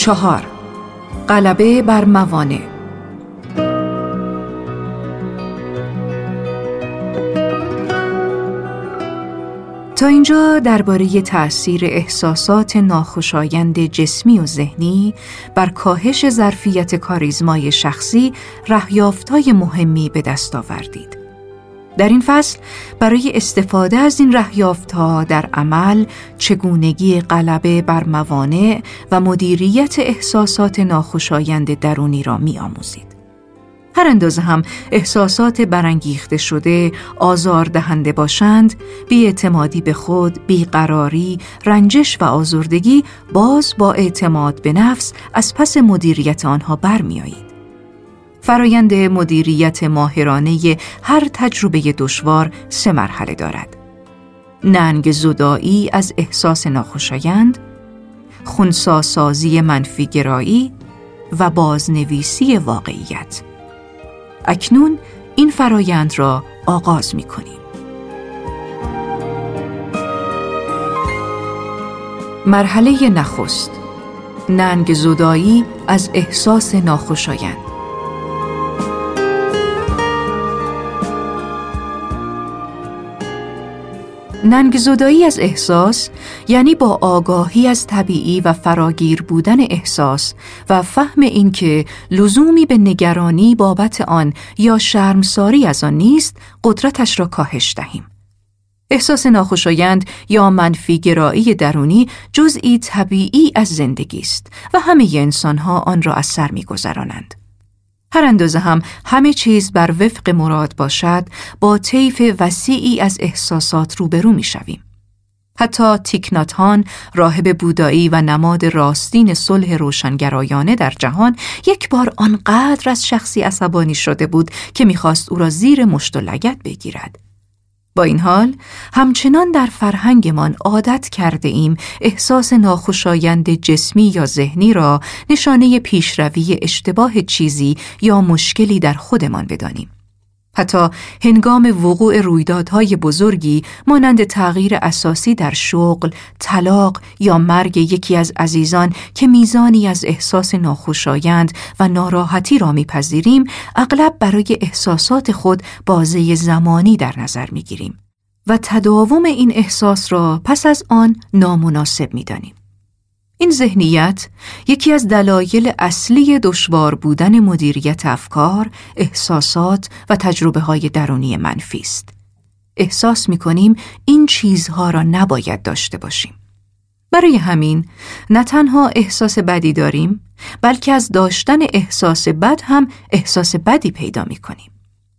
4. غلبه بر موانع. تا اینجا درباره تأثیر احساسات ناخوشایند جسمی و ذهنی بر کاهش ظرفیت کاریزمای شخصی رهیافت‌های مهمی به دست آوردید. در این فصل برای استفاده از این رهیافت‌ها در عمل، چگونگی غلبه بر موانع و مدیریت احساسات ناخوشایند درونی را می‌آموزید. هر اندازه هم احساسات برانگیخته شده، آزاردهنده باشند، بی‌اعتمادی به خود، بیقراری، رنجش و آزردگی باز با اعتماد به نفس از پس مدیریت آنها برمی‌آیید. فرایند مدیریت ماهرانه هر تجربه دشوار 3 مرحله دارد: ننگ زدایی از احساس ناخوشایند، خنثی سازی منفی گرایی و بازنویسی واقعیت. اکنون این فرایند را آغاز می‌کنیم. مرحله نخست: ننگ زدایی از احساس ناخوشایند. ننگ زدایی از احساس یعنی با آگاهی از طبیعی و فراگیر بودن احساس و فهم اینکه لزومی به نگرانی بابت آن یا شرمساری از آن نیست، قدرتش را کاهش دهیم. احساس ناخوشایند یا منفی گرایی درونی جزئی طبیعی از زندگی است و همه انسان‌ها آن را از سر می‌گذرانند. هر اندازه هم همه چیز بر وفق مراد باشد، با طیف وسیعی از احساسات روبرو می‌شویم. حتی تیک نات هان، راهب بودایی و نماد راستین صلح روشنگرایانه در جهان، یک بار آنقدر از شخصی عصبانی شده بود که می‌خواست او را زیر مشت و لگد بگیرد. با این حال، همچنان در فرهنگمان عادت کرده ایم احساس ناخوشایند جسمی یا ذهنی را نشانه پیشروی اشتباه چیزی یا مشکلی در خودمان بدانیم. حتی هنگام وقوع رویدادهای بزرگی مانند تغییر اساسی در شغل، طلاق یا مرگ یکی از عزیزان که میزانی از احساس ناخوشایند و ناراحتی را میپذیریم، اغلب برای احساسات خود بازه زمانی در نظر میگیریم و تداوم این احساس را پس از آن نامناسب میدانیم. این ذهنیت یکی از دلایل اصلی دشوار بودن مدیریت افکار، احساسات و تجربه‌های درونی منفی است. احساس می‌کنیم این چیزها را نباید داشته باشیم. برای همین نه تنها احساس بدی داریم، بلکه از داشتن احساس بد هم احساس بدی پیدا می‌کنیم.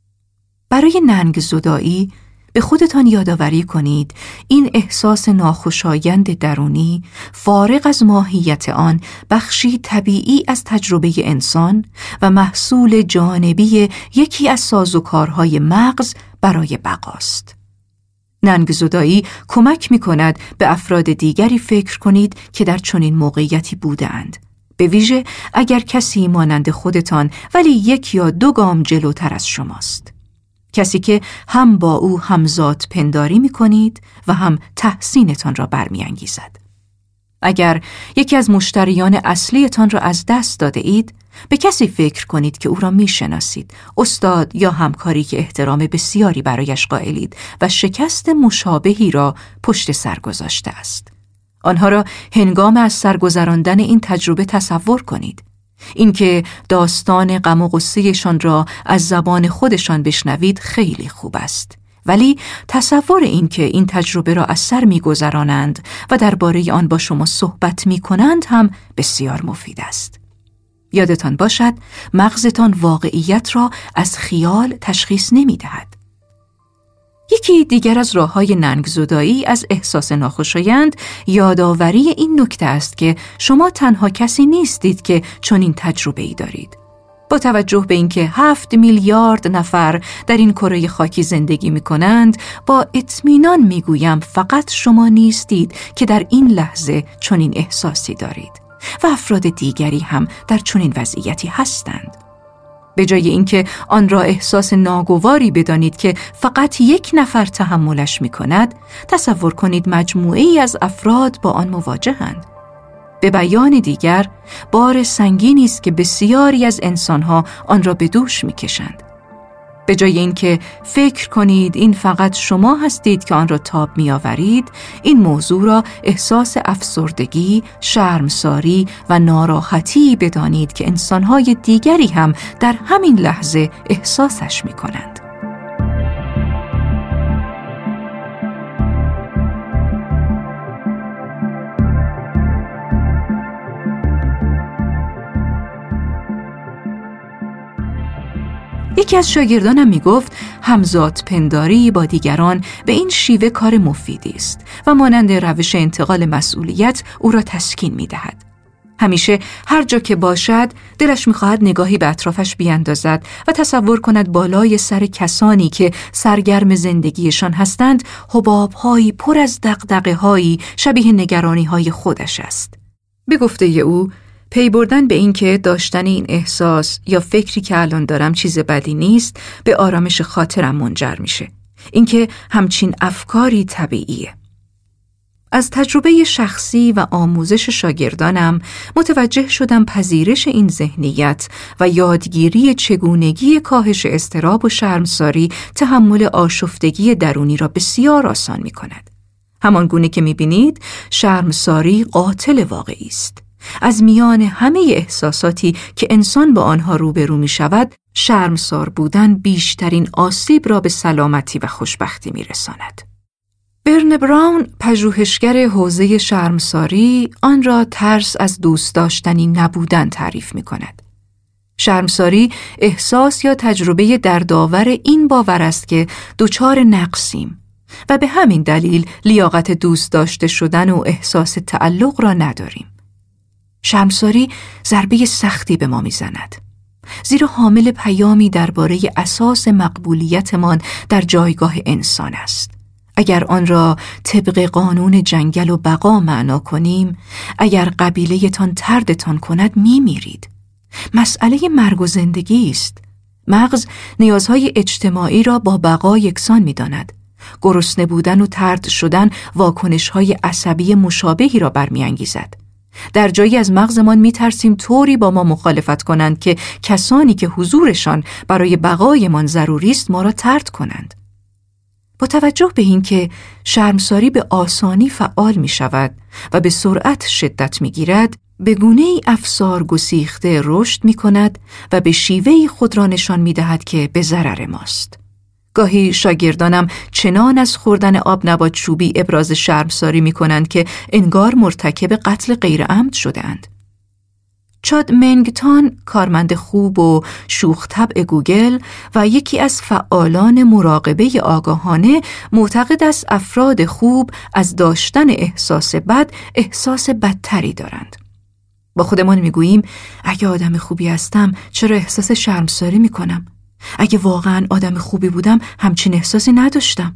برای ننگ زدایی به خودتان یادآوری کنید این احساس ناخوشایند درونی، فارغ از ماهیت آن، بخشی طبیعی از تجربه انسان و محصول جانبی یکی از سازوکارهای مغز برای بقاست. ننگ زدایی کمک می‌کند به افراد دیگری فکر کنید که در چنین موقعیتی بودند، به ویژه اگر کسی مانند خودتان ولی 1 یا 2 گام جلوتر از شماست. کسی که هم با او همزاد پنداری می کنید و هم تحسینتان را برمی انگیزد. اگر یکی از مشتریان اصلیتان را از دست داده اید، به کسی فکر کنید که او را می شناسید، استاد یا همکاری که احترام بسیاری برایش قائلید و شکست مشابهی را پشت سر گذاشته است. آنها را هنگام از سرگذراندن این تجربه تصور کنید. اینکه داستان غم و غصه‌شان را از زبان خودشان بشنوید خیلی خوب است، ولی تصور اینکه این تجربه را از سر می‌گذرانند و درباره آن با شما صحبت می‌کنند هم بسیار مفید است. یادتان باشد مغزتان واقعیت را از خیال تشخیص نمی‌دهد. یکی دیگر از راه‌های ننگ زدایی از احساس ناخوشایند یادآوری این نکته است که شما تنها کسی نیستید که چنین تجربه‌ای دارید. با توجه به اینکه 7 میلیارد نفر در این کره خاکی زندگی می‌کنند، با اطمینان می‌گویم فقط شما نیستید که در این لحظه چنین احساسی دارید و افراد دیگری هم در چنین وضعیتی هستند. به جای اینکه آن را احساس ناگواری بدانید که فقط 1 نفر تحملش می‌کند، تصور کنید مجموعه‌ای از افراد با آن مواجهند. به بیان دیگر، بار سنگینی است که بسیاری از انسانها آن را به دوش می‌کشند. به جای اینکه فکر کنید این فقط شما هستید که آن را تاب می‌آورید، این موضوع را احساس افسردگی، شرمساری و ناراحتی بدانید که انسان‌های دیگری هم در همین لحظه احساسش می‌کنند. یکی از شاگردانم میگفت همزاد پنداری با دیگران به این شیوه کار مفیدی است و مانند روش انتقال مسئولیت او را تسکین میدهد. همیشه هر جا که باشد دلش میخواهد نگاهی به اطرافش بیاندازد و تصور کند بالای سر کسانی که سرگرم زندگیشان هستند حباب‌هایی پر از دغدغه‌هایی شبیه نگرانی‌های خودش است. به گفته او، پی بردن به این که داشتن این احساس یا فکری که الان دارم چیز بدی نیست به آرامش خاطرم منجر میشه. اینکه همچین افکاری طبیعیه. از تجربه شخصی و آموزش شاگردانم متوجه شدم پذیرش این ذهنیت و یادگیری چگونگی کاهش اضطراب و شرمساری تحمل آشفتگی درونی را بسیار آسان می کند. همان گونه که می بینید شرمساری قاتل واقعی است. از میان همه احساساتی که انسان با آنها روبرو می شود، شرمسار بودن بیشترین آسیب را به سلامتی و خوشبختی می رساند. برن براون، پژوهشگر حوزه شرمساری، آن را ترس از دوست داشتنی نبودن تعریف می کند. شرمساری احساس یا تجربه دردآور این باور است که دچار نقصیم و به همین دلیل لیاقت دوست داشته شدن و احساس تعلق را نداریم. شرمساری ضربه سختی به ما می‌زند، زیرا حامل پیامی درباره اساس مقبولیتمان در جایگاه انسان است. اگر آن را طبق قانون جنگل و بقا معنا کنیم، اگر قبیله‌تان طردتان کند می‌میرید. مسئله مرگ و زندگی است. مغز نیازهای اجتماعی را با بقا یکسان می‌داند. گرسنه بودن و طرد شدن واکنش‌های عصبی مشابهی را برمی‌انگیزد. در جایی از مغزمان می‌ترسیم طوری با ما مخالفت کنند که کسانی که حضورشان برای بقایمان ضروری است ما را طرد کنند. با توجه به اینکه شرمساری به آسانی فعال می‌شود و به سرعت شدت می‌گیرد، به گونه‌ای افسار گسیخته رشد می‌کند و به شیوهی خود را نشان می‌دهد که به ضرر ماست. گاهی شاگردانم چنان از خوردن آب نبات چوبی ابراز شرمساری می‌کنند که انگار مرتکب قتل غیرعمد شده‌اند. چاد منگتان، کارمند خوب و شوخ طبع گوگل و یکی از فعالان مراقبه آگاهانه، معتقد است افراد خوب از داشتن احساس بد احساس بدتری دارند. با خودمان میگوییم اگه آدم خوبی هستم چرا احساس شرمساری میکنم؟ اگه واقعا آدم خوبی بودم همچین احساسی نداشتم.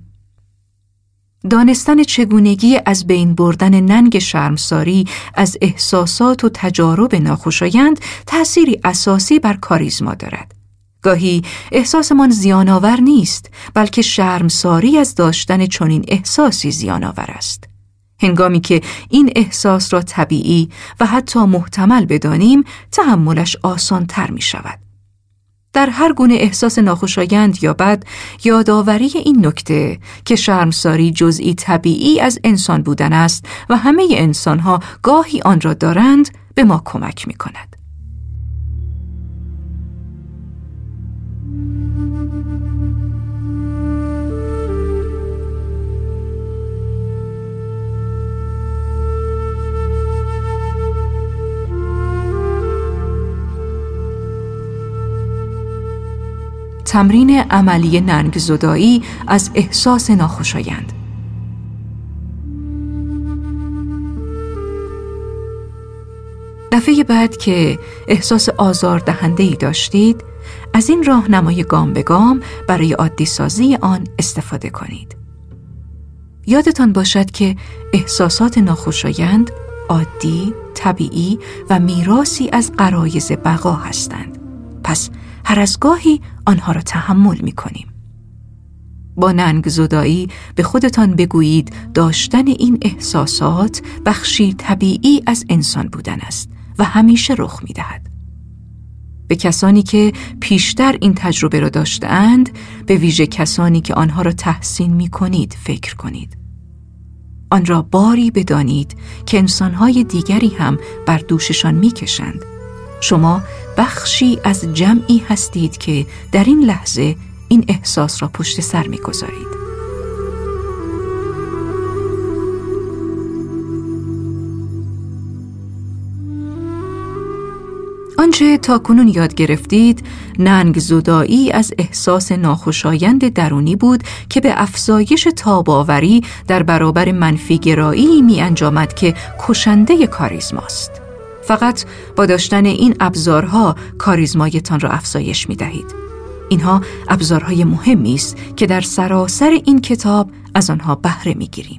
دانستن چگونگی از بین بردن ننگ شرمساری از احساسات و تجارب ناخوشایند تأثیری اساسی بر کاریزما دارد. گاهی احساسمان زیان‌آور نیست، بلکه شرمساری از داشتن چنین احساسی زیان‌آور است. هنگامی که این احساس را طبیعی و حتی محتمل بدانیم، تحملش آسان‌تر می شود. در هر گونه احساس ناخوشایند یا بد، یادآوری این نکته که شرمساری جزئی طبیعی از انسان بودن است و همه انسان‌ها گاهی آن را دارند، به ما کمک می‌کند. تمرین عملی ننگ زدایی از احساس ناخوشایند. دفعه بعد که احساس آزاردهنده‌ای داشتید، از این راهنمای گام به گام برای عادی سازی آن استفاده کنید. یادتان باشد که احساسات ناخوشایند عادی، طبیعی و میراثی از غرایز بقا هستند. پس هر از گاهی آنها را تحمل می کنیم. با ننگ زدایی به خودتان بگویید داشتن این احساسات بخشی طبیعی از انسان بودن است و همیشه رخ می‌دهد. به کسانی که پیشتر این تجربه را داشته‌اند، به ویژه کسانی که آنها را تحسین می‌کنید فکر کنید. آن را باری بدانید که انسان‌های دیگری هم بر دوششان می‌کشند. شما بخشی از جمعی هستید که در این لحظه این احساس را پشت سر می‌گذارید. آنچه تاکنون یاد گرفتید ننگ زدایی از احساس ناخوشایند درونی بود که به افزایش تاب‌آوری در برابر منفی‌گرایی می انجامد که کشنده کاریزماست. فقط با داشتن این ابزارها کاریزمایتان را افزایش می دهید. اینها ابزارهای مهمی است که در سراسر این کتاب از آنها بهره می گیریم.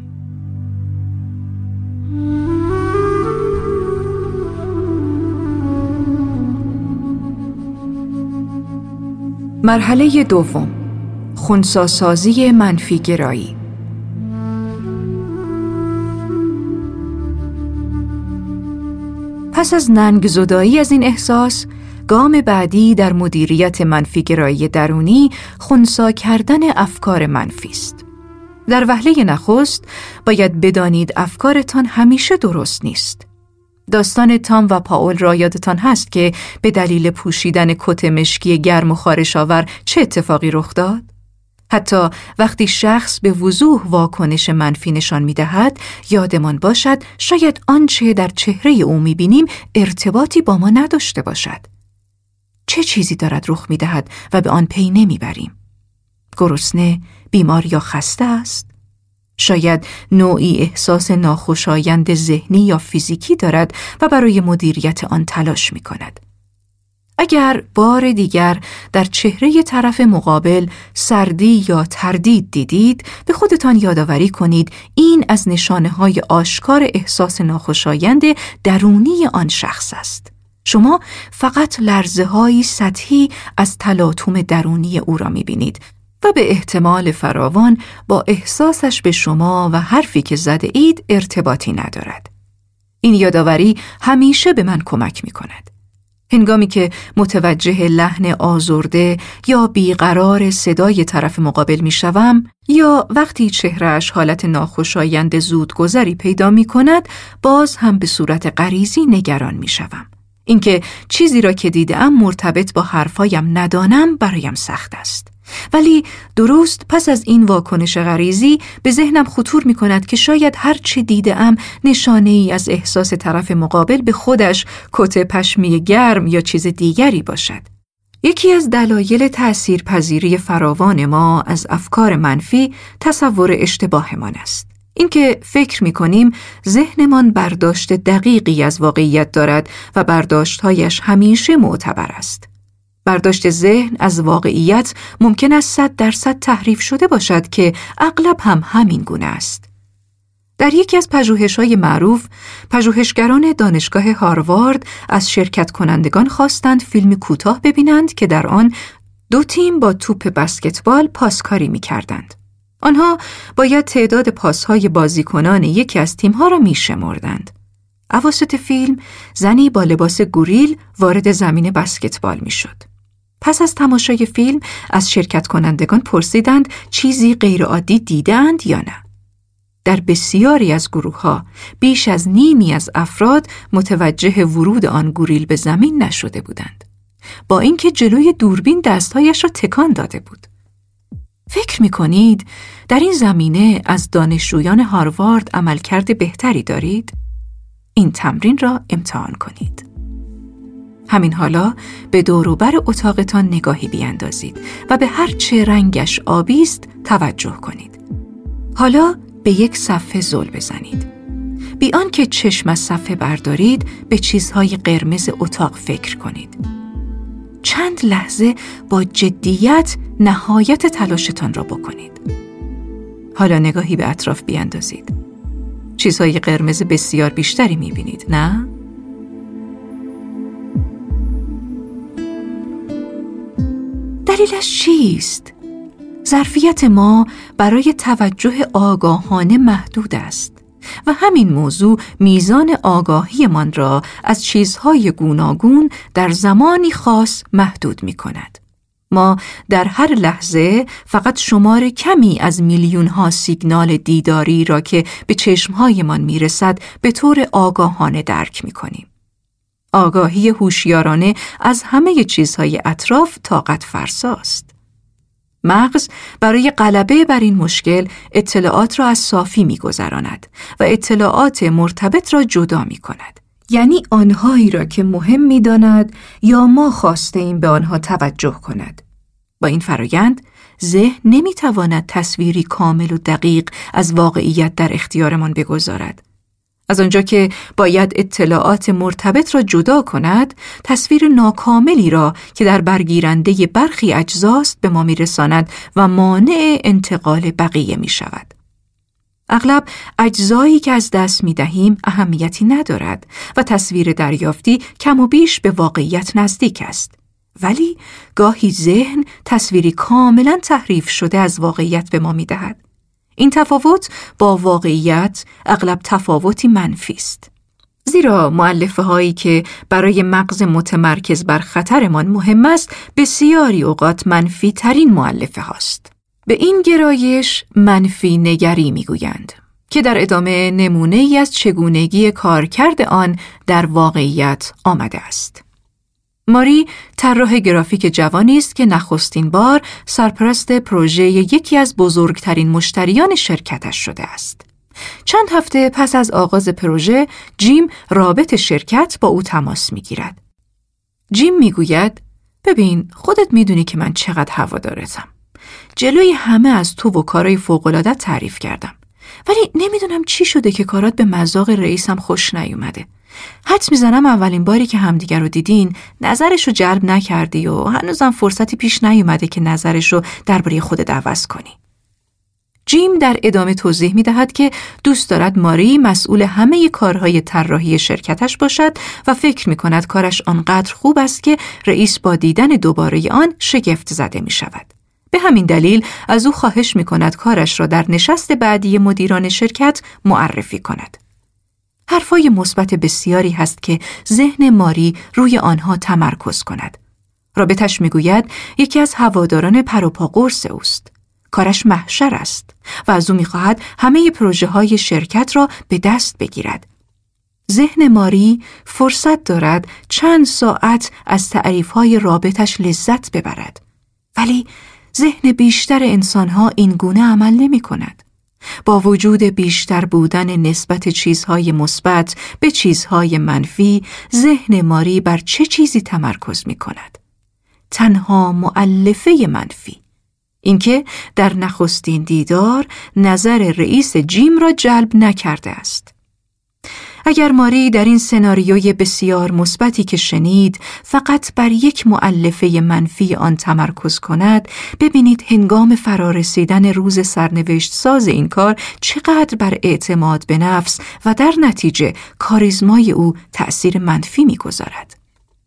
مرحله دوم، خنثی‌سازی منفی‌گرایی. پس از ننگ زدایی از این احساس، گام بعدی در مدیریت منفی‌گرایی درونی خنثی کردن افکار منفی است. در وهله نخست باید بدانید افکارتان همیشه درست نیست. داستان تام و پاول را یادتان هست که به دلیل پوشیدن کت مشکی گرم و خارش‌آور چه اتفاقی رخ داد؟ حتی وقتی شخص به وضوح واکنش منفی نشان می‌دهد، یادمان باشد شاید آنچه در چهره او می‌بینیم ارتباطی با ما نداشته باشد. چه چیزی دارد رخ می‌دهد و به آن پی نمی‌بریم؟ گرسنه، بیمار یا خسته است؟ شاید نوعی احساس ناخوشایند ذهنی یا فیزیکی دارد و برای مدیریت آن تلاش می کند. اگر بار دیگر در چهره طرف مقابل سردی یا تردید دیدید، به خودتان یادآوری کنید این از نشانه‌های آشکار احساس ناخوشایند درونی آن شخص است. شما فقط لرزه‌هایی سطحی از تلاطم درونی او را می بینید و به احتمال فراوان با احساسش به شما و حرفی که زده اید ارتباطی ندارد. این یادآوری همیشه به من کمک می کند. هنگامی که متوجه لحن آزرده یا بیقرار صدای طرف مقابل می شوم یا وقتی چهرهش حالت ناخوشایند زودگذری پیدا می کند، باز هم به صورت غریزی نگران می شوم. اینکه چیزی را که دیدم مرتبط با حرفایم ندانم برایم سخت است. ولی درست پس از این واکنش غریزی به ذهنم خطور می کند که شاید هر چه دیدم نشانه ای از احساس طرف مقابل به خودش کت پشمی گرم یا چیز دیگری باشد. یکی از دلایل تأثیرپذیری فراوان ما از افکار منفی تصور اشتباهمان است. اینکه فکر می‌کنیم ذهنمان برداشت دقیقی از واقعیت دارد و برداشت‌هایش همیشه معتبر است. برداشت ذهن از واقعیت ممکن است 100% تحریف شده باشد که اغلب هم همین گونه است. در یکی از پژوهش‌های معروف، پژوهشگران دانشگاه هاروارد از شرکت کنندگان خواستند فیلم کوتاه ببینند که در آن 2 تیم با توپ بسکتبال پاسکاری می‌کردند. آنها باید تعداد پاس‌های بازیکنان یکی از تیم‌ها را می‌شمردند. اواسط فیلم زنی با لباس گوریل وارد زمین بسکتبال می‌شد. پس از تماشای فیلم از شرکت کنندگان پرسیدند چیزی غیرعادی دیدند یا نه. در بسیاری از گروه‌ها بیش از نیمی از افراد متوجه ورود آن گوریل به زمین نشده بودند، با اینکه جلوی دوربین دستهایش را تکان داده بود. فکر می‌کنید در این زمینه از دانشجویان هاروارد عملکرد بهتری دارید؟ این تمرین را امتحان کنید. همین حالا به دور و بر اتاقتان نگاهی بیاندازید و به هر چه رنگش آبی است توجه کنید. حالا به یک صفحه زل بزنید. بی آنکه چشم از صفحه بردارید، به چیزهای قرمز اتاق فکر کنید. چند لحظه با جدیت نهایت تلاشتان را بکنید. حالا نگاهی به اطراف بیاندازید. چیزهای قرمز بسیار بیشتری می‌بینید، نه؟ دلیلش چیست؟ ظرفیت ما برای توجه آگاهانه محدود است و همین موضوع میزان آگاهیمان را از چیزهای گوناگون در زمانی خاص محدود می کند. ما در هر لحظه فقط شمار کمی از میلیون‌ها سیگنال دیداری را که به چشمهایمان میرسد به طور آگاهانه درک می‌کنیم. آگاهی هوشیارانه از همه چیزهای اطراف طاقت فرساست. مغز برای غلبه بر این مشکل اطلاعات را از صافی می‌گذراند و اطلاعات مرتبط را جدا می‌کند. یعنی آنهایی را که مهم می‌داند یا ما خواسته ایم به آنها توجه کند. با این فرایند ذهن نمی‌تواند تصویری کامل و دقیق از واقعیت در اختیارمان بگذارد. از آنجا که باید اطلاعات مرتبط را جدا کند، تصویر ناکاملی را که در برگیرنده برخی اجزاست به ما می‌رساند و مانع انتقال بقیه می‌شود. اغلب اجزایی که از دست می‌دهیم اهمیتی ندارد و تصویر دریافتی کم و بیش به واقعیت نزدیک است. ولی گاهی ذهن تصویری کاملاً تحریف شده از واقعیت به ما می‌دهد. این تفاوت با واقعیت اغلب تفاوتی منفی است. زیرا مؤلفه‌هایی که برای مغز متمرکز بر خطرمان مهم است، بسیاری اوقات منفی ترین مؤلفه هاست. به این گرایش منفی نگری می‌گویند که در ادامه نمونه‌ای از چگونگی کارکرد آن در واقعیت آمده است. ماری طراح گرافیک جوانی است که نخستین بار سرپرست پروژه یکی از بزرگترین مشتریان شرکتش شده است. چند هفته پس از آغاز پروژه، جیم رابط شرکت با او تماس می‌گیرد. جیم می‌گوید: ببین، خودت می‌دونی که من چقدر هوادارتم. جلوی همه از تو و کارهای فوق‌العاده‌ات تعریف کردم. ولی نمی‌دونم چی شده که کارات به مذاق رئیسم خوش نیومده. حدس میزنم اولین باری که همدیگر رو دیدین نظرش رو جلب نکردی و هنوزم فرصتی پیش نیومده که نظرش رو درباره خودت عوض کنی. جیم در ادامه توضیح میدهد که دوست دارد ماری مسئول همه کارهای طراحی شرکتش باشد و فکر میکند کارش آنقدر خوب است که رئیس با دیدن دوباره آن شگفت زده میشود. به همین دلیل از او خواهش میکند کارش را در نشست بعدی مدیران شرکت معرفی کند. حرفای مثبت بسیاری هست که ذهن ماری روی آنها تمرکز کند. رابطش میگوید یکی از هواداران پر و پا قرص اوست. کارش محشر است و از او میخواهد همه پروژه های شرکت را به دست بگیرد. ذهن ماری فرصت دارد چند ساعت از تعریفهای رابطش لذت ببرد. ولی ذهن بیشتر انسانها این گونه عمل نمی کند. با وجود بیشتر بودن نسبت چیزهای مثبت به چیزهای منفی، ذهن ماری بر چه چیزی تمرکز می کند؟ تنها مؤلفه منفی. اینکه در نخستین دیدار نظر رئیس جیم را جلب نکرده است. اگر ماری در این سناریوی بسیار مثبتی که شنید فقط بر یک مؤلفه منفی آن تمرکز کند، ببینید هنگام فرارسیدن روز سرنوشت ساز این کار چقدر بر اعتماد به نفس و در نتیجه کاریزمای او تأثیر منفی می‌گذارد.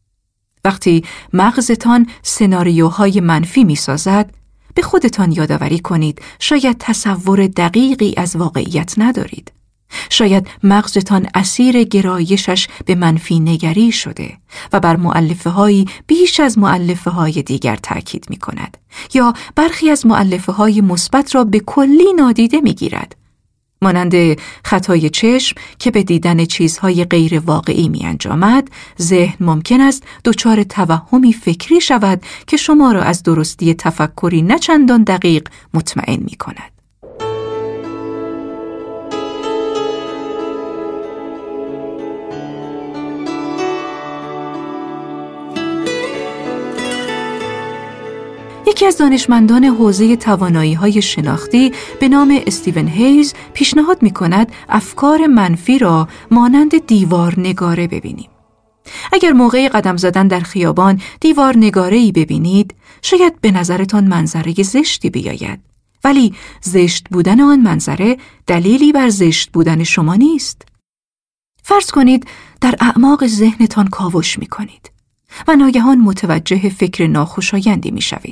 وقتی مغزتان سناریوهای منفی می‌سازد، به خودتان یادآوری کنید شاید تصور دقیقی از واقعیت ندارید. شاید مغزتان اسیر گرایشش به منفی نگری شده و بر مؤلفه‌هایی بیش از مؤلفه‌های دیگر تأکید می‌کند یا برخی از مؤلفه‌های مثبت را به کلی نادیده می‌گیرد. مانند خطای چشم که به دیدن چیزهای غیر واقعی می‌انجامد، ذهن ممکن است دچار توهمی فکری شود که شما را از درستی تفکری نه چندان دقیق مطمئن می‌کند. یکی از دانشمندان حوزه توانایی‌های شناختی به نام استیون هیز پیشنهاد می‌کند افکار منفی را مانند دیوار نگاره ببینیم. اگر موقع قدم زدن در خیابان دیوار نگاره‌ای ببینید، شاید به نظرتان منظره زشتی بیاید. ولی زشت بودن آن منظره دلیلی بر زشت بودن شما نیست. فرض کنید در اعماق ذهنتان کاوش می‌کنید و ناگهان متوجه فکر ناخوشایندی می‌شوید.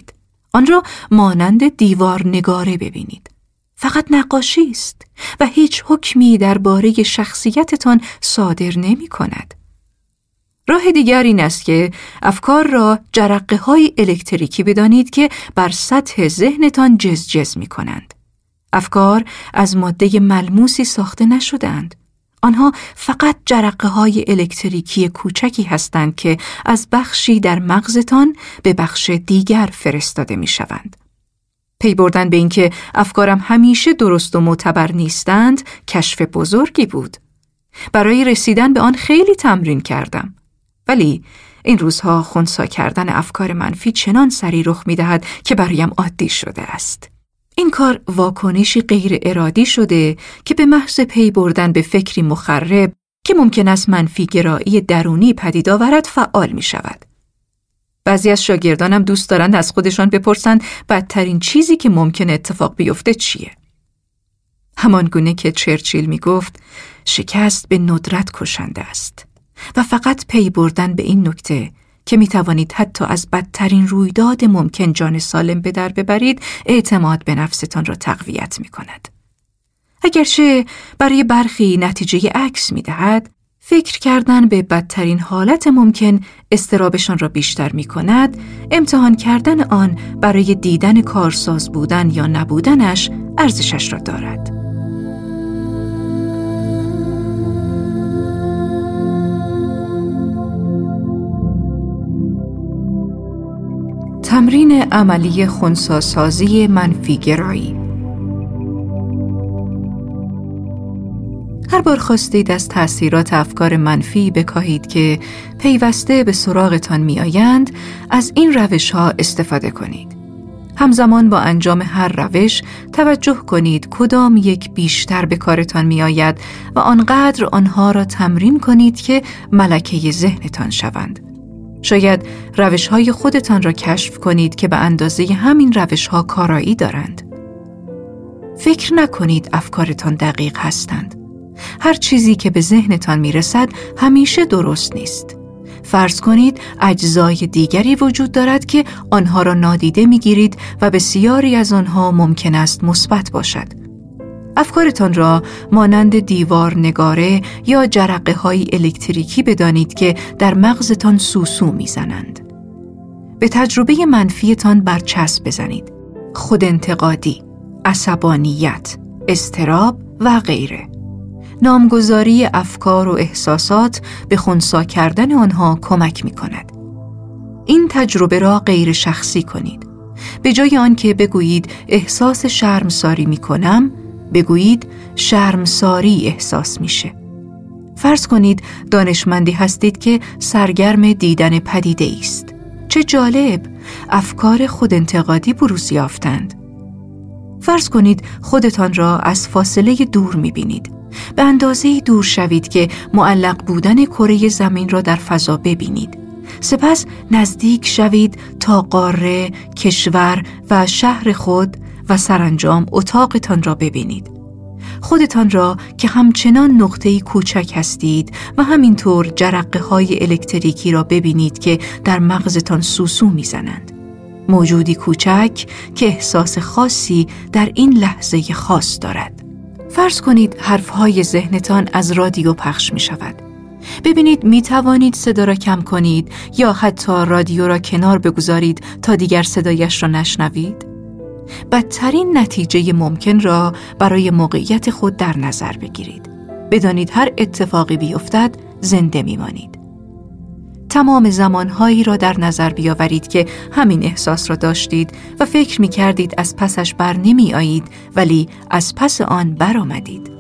آن را مانند دیوار نگاره ببینید. فقط نقاشی است و هیچ حکمی درباره شخصیتتان صادر نمی کند. راه دیگر این است که افکار را جرقه‌های الکتریکی بدانید که بر سطح ذهنتان جز می کنند. افکار از ماده ملموسی ساخته نشده‌اند. آنها فقط جرقه‌های الکتریکی کوچکی هستند که از بخشی در مغزتان به بخش دیگر فرستاده می‌شوند. پی بردن به اینکه افکارم همیشه درست و معتبر نیستند، کشف بزرگی بود. برای رسیدن به آن خیلی تمرین کردم. ولی این روزها خنثی کردن افکار منفی چنان سریع رخ می‌دهد که برایم عادی شده است. این کار واکنشی غیر ارادی شده که به محض پی بردن به فکری مخرب که ممکن است منفی گرایی درونی پدید آورد فعال می شود. بعضی از شاگردانم دوست دارند از خودشان بپرسند بدترین چیزی که ممکن اتفاق بیفته چیه؟ همان گونه که چرچیل می گفت شکست به ندرت کشنده است و فقط پی بردن به این نکته که می توانید حتی از بدترین رویداد ممکن جان سالم به در ببرید اعتماد به نفستان را تقویت می کند. اگرچه برای برخی نتیجه عکس می دهد، فکر کردن به بدترین حالت ممکن اضطرابشان را بیشتر می کند، امتحان کردن آن برای دیدن کارساز بودن یا نبودنش ارزشش را دارد. تمرین عملی خنثی‌سازی منفی‌گرایی. هر بار خواستید از تأثیرات افکار منفی بکاهید که پیوسته به سراغتان می‌آیند، از این روش‌ها استفاده کنید. همزمان با انجام هر روش توجه کنید کدام یک بیشتر به کارتان می‌آید و آنقدر آنها را تمرین کنید که ملکه ذهنتان شوند. شاید روش‌های خودتان را کشف کنید که به اندازه همین روش‌ها کارایی دارند. فکر نکنید افکارتان دقیق هستند. هر چیزی که به ذهنتان میرسد همیشه درست نیست. فرض کنید اجزای دیگری وجود دارد که آنها را نادیده میگیرید و بسیاری از آنها ممکن است مثبت باشد. افکارتان را مانند دیوار نگاره یا جرقه‌های الکتریکی بدانید که در مغزتان سوسو میزنند. به تجربه منفیتان برچسب بزنید. خودانتقادی، عصبانیت، اضطراب و غیره. نامگذاری افکار و احساسات به خنثی کردن آنها کمک می کند. این تجربه را غیر شخصی کنید. به جای آنکه بگویید احساس شرمساری می کنم، بگویید شرمساری احساس میشه. فرض کنید دانشمندی هستید که سرگرم دیدن پدیده است. چه جالب، افکار خودانتقادی بروز یافتند. فرض کنید خودتان را از فاصله دور میبینید. به اندازه‌ای دور شوید که معلق بودن کره زمین را در فضا ببینید. سپس نزدیک شوید تا قاره، کشور و شهر خود و سرانجام اتاقتان را ببینید. خودتان را که همچنان نقطه‌ای کوچک هستید و همینطور جرقه‌های الکتریکی را ببینید که در مغزتان سوسو میزنند. موجودی کوچک که احساس خاصی در این لحظه خاص دارد. فرض کنید حرفهای ذهنتان از رادیو پخش می شود. ببینید می توانید صدا را کم کنید یا حتی رادیو را کنار بگذارید تا دیگر صدایش را نشنوید. بدترین نتیجه ممکن را برای موقعیت خود در نظر بگیرید. بدانید هر اتفاقی بیفتد زنده می مانید. تمام زمانهایی را در نظر بیاورید که همین احساس را داشتید و فکر می کردید از پسش بر نمی آیید ولی از پس آن بر آمدید.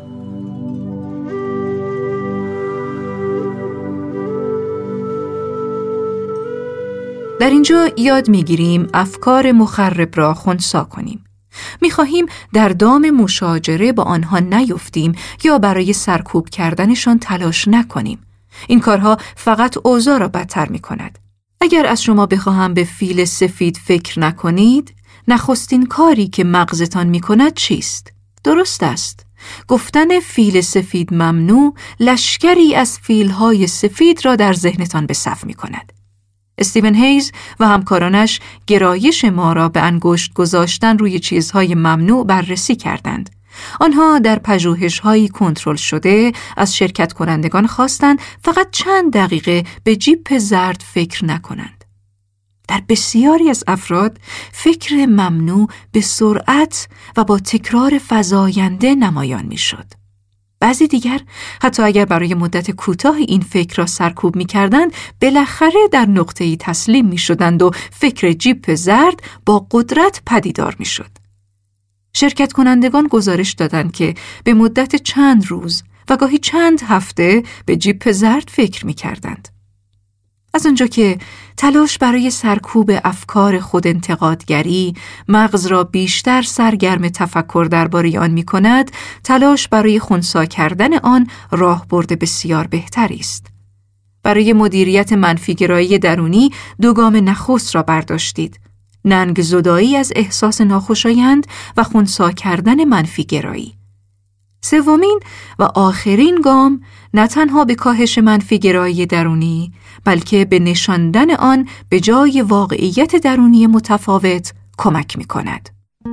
در اینجا یاد می‌گیریم افکار مخرب را خنثی کنیم. می‌خواهیم در دام مشاجره با آنها نیفتیم یا برای سرکوب کردنشان تلاش نکنیم. این کارها فقط اوضاع را بدتر می‌کند. اگر از شما بخواهم به فیل سفید فکر نکنید، نخستین کاری که مغزتان می‌کند چیست؟ درست است. گفتن فیل سفید ممنوع لشکری از فیل‌های سفید را در ذهنتان به صف می‌کند. استیون هیز و همکارانش گرایش ما را به انگشت گذاشتن روی چیزهای ممنوع بررسی کردند. آنها در پژوهش‌هایی کنترل شده از شرکت کنندگان خواستند فقط چند دقیقه به جیپ زرد فکر نکنند. در بسیاری از افراد فکر ممنوع به سرعت و با تکرار فزاینده نمایان می‌شد. بعضی دیگر حتی اگر برای مدت کوتاه این فکر را سرکوب می‌کردند، بالاخره در نقطه‌ای تسلیم می‌شدند و فکر جیپ زرد با قدرت پدیدار می‌شد. شرکت کنندگان گزارش دادند که به مدت چند روز و گاهی چند هفته به جیپ زرد فکر می‌کردند. از آنجا که تلاش برای سرکوب افکار خود انتقادگری مغز را بیشتر سرگرم تفکر درباره آن می‌کند، تلاش برای خنثی کردن آن راهبرد بسیار بهتری است. برای مدیریت منفی‌گرایی درونی 2 گام نخست را برداشتید: ننگ زدایی از احساس ناخوشایند و خنثی کردن منفی‌گرایی. سومین و آخرین گام نه تنها به کاهش منفی‌گرایی درونی، بلکه به نشاندن آن به جای واقعیت درونی متفاوت کمک می‌کند.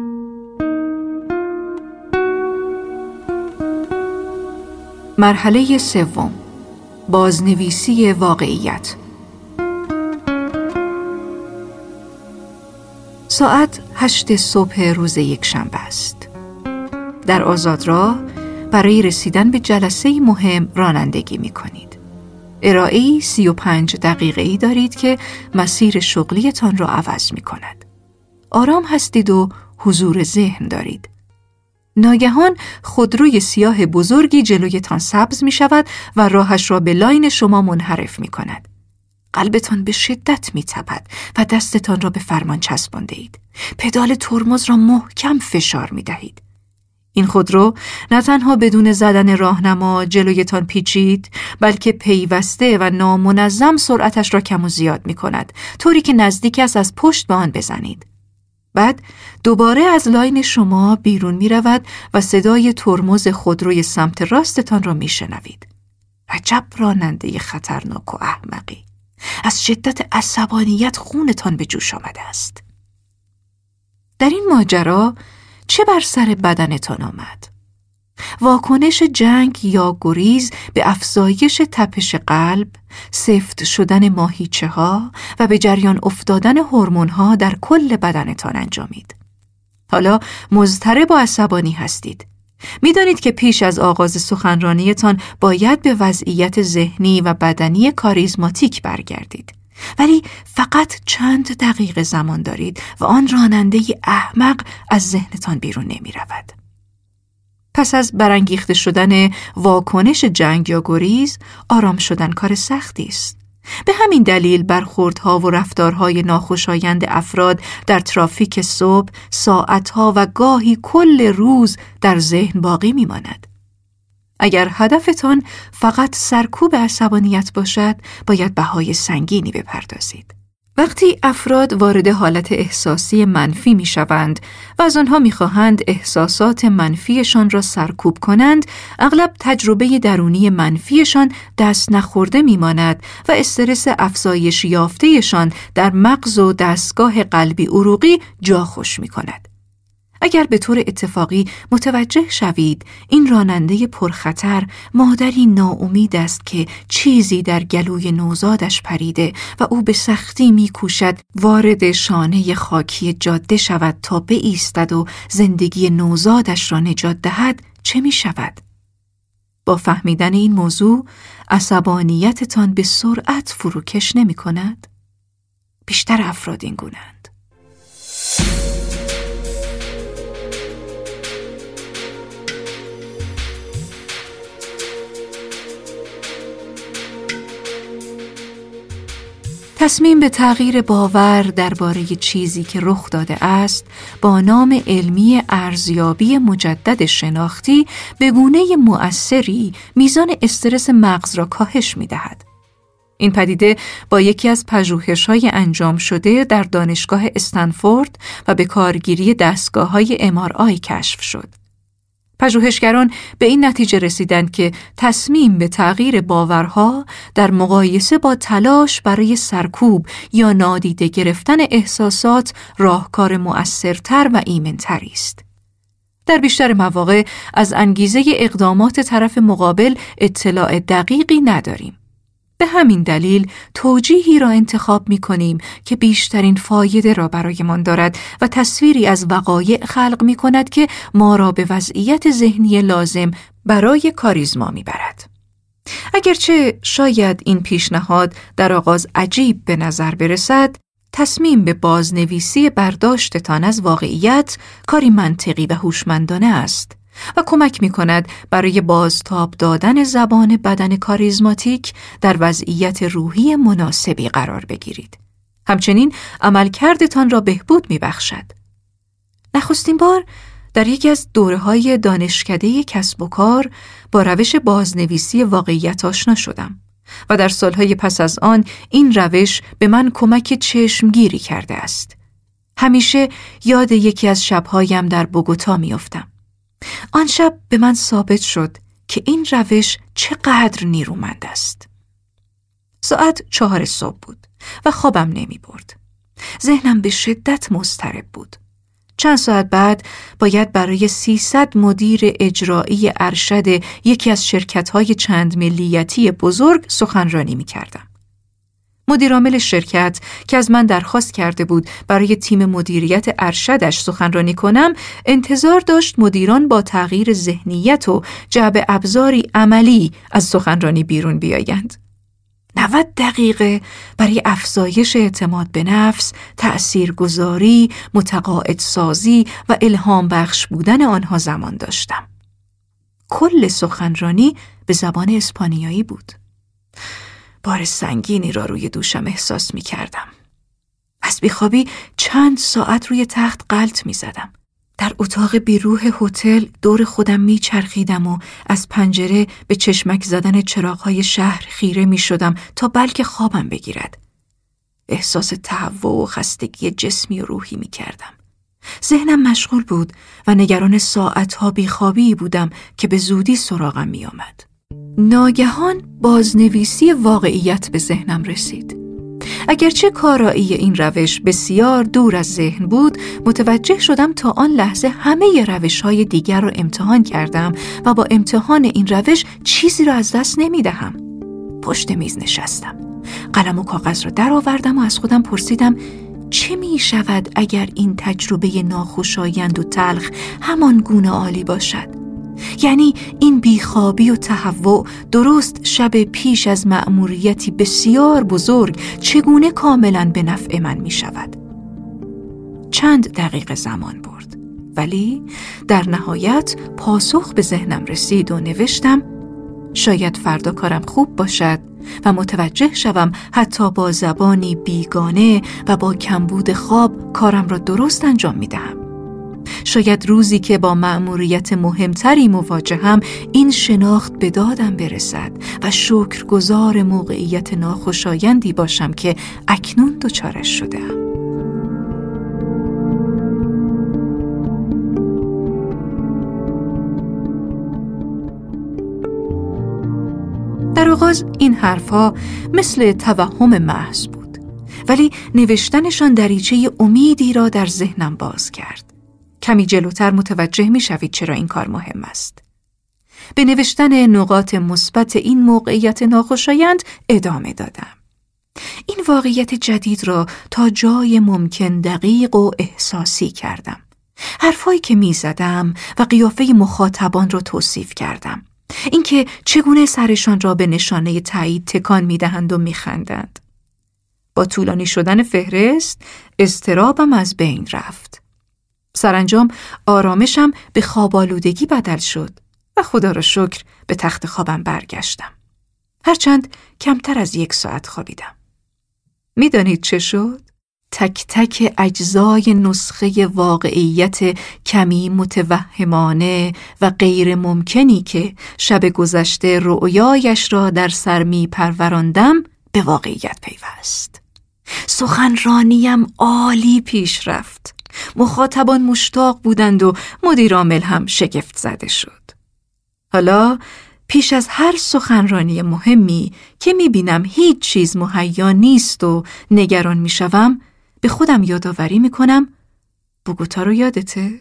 مرحله سوم، بازنویسی واقعیت. ساعت 8 صبح روز یکشنبه است. در آزادراه برای رسیدن به جلسه مهم رانندگی می کنید. ارائه‌ای 35 دقیقه‌ای دارید که مسیر شغلیتان را عوض می کند. آرام هستید و حضور ذهن دارید. ناگهان خودروی سیاه بزرگی جلویتان سبز می شود و راهش را به لاین شما منحرف می کند. قلبتان به شدت می تپد و دستتان را به فرمان چسبانده اید. پدال ترمز را محکم فشار می دهید. این خودرو نه تنها بدون زدن راهنما جلویتان پیچید، بلکه پیوسته و نامنظم سرعتش را کم و زیاد می کند، طوری که نزدیک است از پشت به آن بزنید. بعد دوباره از لاین شما بیرون می رود و صدای ترمز خودروی سمت راستتان را می شنوید. عجب راننده خطرناک و احمقی. از شدت عصبانیت خونتان به جوش آمده است. در این ماجرا چه بر سر بدنتان آمد؟ واکنش جنگ یا گریز به افزایش تپش قلب، سفت شدن ماهیچه‌ها و به جریان افتادن هورمون‌ها در کل بدنتان انجامید. حالا مضطرب و عصبانی هستید. می‌دانید که پیش از آغاز سخنرانیتان باید به وضعیت ذهنی و بدنی کاریزماتیک برگردید. ولی فقط چند دقیقه زمان دارید و آن راننده احمق از ذهنتان بیرون نمی رود. پس از برانگیخته شدن واکنش جنگ یا گریز، آرام شدن کار سختی است. به همین دلیل برخوردها و رفتارهای ناخوشایند افراد در ترافیک صبح ساعتها و گاهی کل روز در ذهن باقی می‌ماند. اگر هدفتان فقط سرکوب عصبانیت باشد، باید بهای سنگینی بپردازید. وقتی افراد وارد حالت احساسی منفی می‌شوند و از آنها می‌خواهند احساسات منفیشان را سرکوب کنند، اغلب تجربه درونی منفیشان دست نخورده می‌ماند و استرس افزایش یافته‌شان در مغز و دستگاه قلبی عروقی جا خوش می‌کند. اگر به طور اتفاقی متوجه شوید این راننده پرخطر مادری ناامید است که چیزی در گلوی نوزادش پریده و او به سختی می‌کوشد وارد شانه خاکی جاده شود تا بایستد و زندگی نوزادش را نجات دهد، چه می‌شود؟ با فهمیدن این موضوع عصبانیتتان به سرعت فروکش نمی‌کند؟ بیشتر افراد این گونه‌اند. تصمیم به تغییر باور درباره چیزی که رخ داده است با نام علمی ارزیابی مجدد شناختی به گونه مؤثری میزان استرس مغز را کاهش می‌دهد. این پدیده با یکی از پژوهش‌های انجام شده در دانشگاه استنفورد و به کارگیری دستگاه‌های MRI کشف شد. پژوهشگران به این نتیجه رسیدند که تصمیم به تغییر باورها در مقایسه با تلاش برای سرکوب یا نادیده گرفتن احساسات راهکار مؤثرتر و ایمن‌تری است. در بیشتر مواقع از انگیزه اقدامات طرف مقابل اطلاع دقیقی نداریم. به همین دلیل توجیهی را انتخاب می‌کنیم که بیشترین فایده را برایمان دارد و تصویری از وقایع خلق می‌کند که ما را به وضعیت ذهنی لازم برای کاریزما می‌برد. اگرچه شاید این پیشنهاد در آغاز عجیب به نظر برسد، تصمیم به بازنویسی برداشتتان از واقعیت کاری منطقی و هوشمندانه است و کمک می‌کند برای بازتاب دادن زبان بدن کاریزماتیک در وضعیت روحی مناسبی قرار بگیرید. همچنین عملکردتان را بهبود می‌بخشد. نخستین بار در یکی از دوره‌های دانشکده کسب و کار با روش بازنویسی واقعیت آشنا شدم و در سالهای پس از آن این روش به من کمک چشمگیری کرده است. همیشه یاد یکی از شب‌هایم در بوگوتا می‌افتم. آن شب به من ثابت شد که این روش چقدر نیرومند است. ساعت 4 صبح بود و خوابم نمی برد. ذهنم به شدت مضطرب بود. چند ساعت بعد باید برای 300 مدیر اجرایی ارشد یکی از شرکت‌های چند ملیتی بزرگ سخنرانی می‌کردم. مدیرعامل شرکت که از من درخواست کرده بود برای تیم مدیریت ارشدش سخنرانی کنم، انتظار داشت مدیران با تغییر ذهنیت و جعبه ابزاری عملی از سخنرانی بیرون بیایند. 90 دقیقه برای افزایش اعتماد به نفس، تأثیرگذاری، متقاعد سازی و الهام بخش بودن آنها زمان داشتم. کل سخنرانی به زبان اسپانیایی بود. بار سنگینی را روی دوشم احساس می کردم. از بیخوابی چند ساعت روی تخت غلط می زدم. در اتاق بیروح هتل دور خودم می چرخیدم و از پنجره به چشمک زدن چراغ‌های شهر خیره می شدم تا بلکه خوابم بگیرد. احساس تهوع و خستگی جسمی و روحی می کردم. ذهنم مشغول بود و نگران ساعتها بیخوابی بودم که به زودی سراغم می آمد. ناگهان بازنویسی واقعیت به ذهنم رسید. اگرچه کارایی این روش بسیار دور از ذهن بود، متوجه شدم تا آن لحظه همه روش‌های دیگر را امتحان کردم و با امتحان این روش چیزی را از دست نمی‌دهم. پشت میز نشستم. قلم و کاغذ را درآوردم و از خودم پرسیدم چه می‌شود اگر این تجربه ناخوشایند و تلخ همان گونه عالی باشد؟ یعنی این بیخوابی و تهوع درست شب پیش از مأموریتی بسیار بزرگ چگونه کاملاً به نفع من می شود؟ چند دقیقه زمان برد، ولی در نهایت پاسخ به ذهنم رسید و نوشتم شاید فردا کارم خوب باشد و متوجه شوم حتی با زبانی بیگانه و با کمبود خواب کارم را درست انجام می دهم. شاید روزی که با مأموریت مهمتری مواجهم این شناخت به دادم برسد و شکرگزار موقعیت ناخوشایندی باشم که اکنون دچارش شده‌ام. در آغاز این حرفها مثل توهم محض بود، ولی نوشتنشان دریچه امیدی را در ذهنم باز کرد. کمی جلوتر متوجه می شوید چرا این کار مهم است. به نوشتن نقاط مثبت این موقعیت ناخوشایند ادامه دادم. این واقعیت جدید را تا جای ممکن دقیق و احساسی کردم. حرفایی که می زدم و قیافه مخاطبان را توصیف کردم. اینکه چگونه سرشان را به نشانه تایید تکان می دهند و می خندند. با طولانی شدن فهرست اضطرابم از بین رفت. سرانجام آرامشم به خواب‌آلودگی بدل شد و خدا را شکر به تخت خوابم برگشتم. هرچند کمتر از 1 ساعت خوابیدم. میدانید چه شد؟ تک تک اجزای نسخه واقعیت کمی متوهمانه و غیر ممکنی که شب گذشته رؤیایش را در سر می پروراندم به واقعیت پیوست. سخنرانیم عالی پیش رفت. مخاطبان مشتاق بودند و مدیر عامل هم شگفت زده شد. حالا پیش از هر سخنرانی مهمی که میبینم هیچ چیز مهیا نیست و نگران میشوم، به خودم یادآوری میکنم بوگوتا رو یادته؟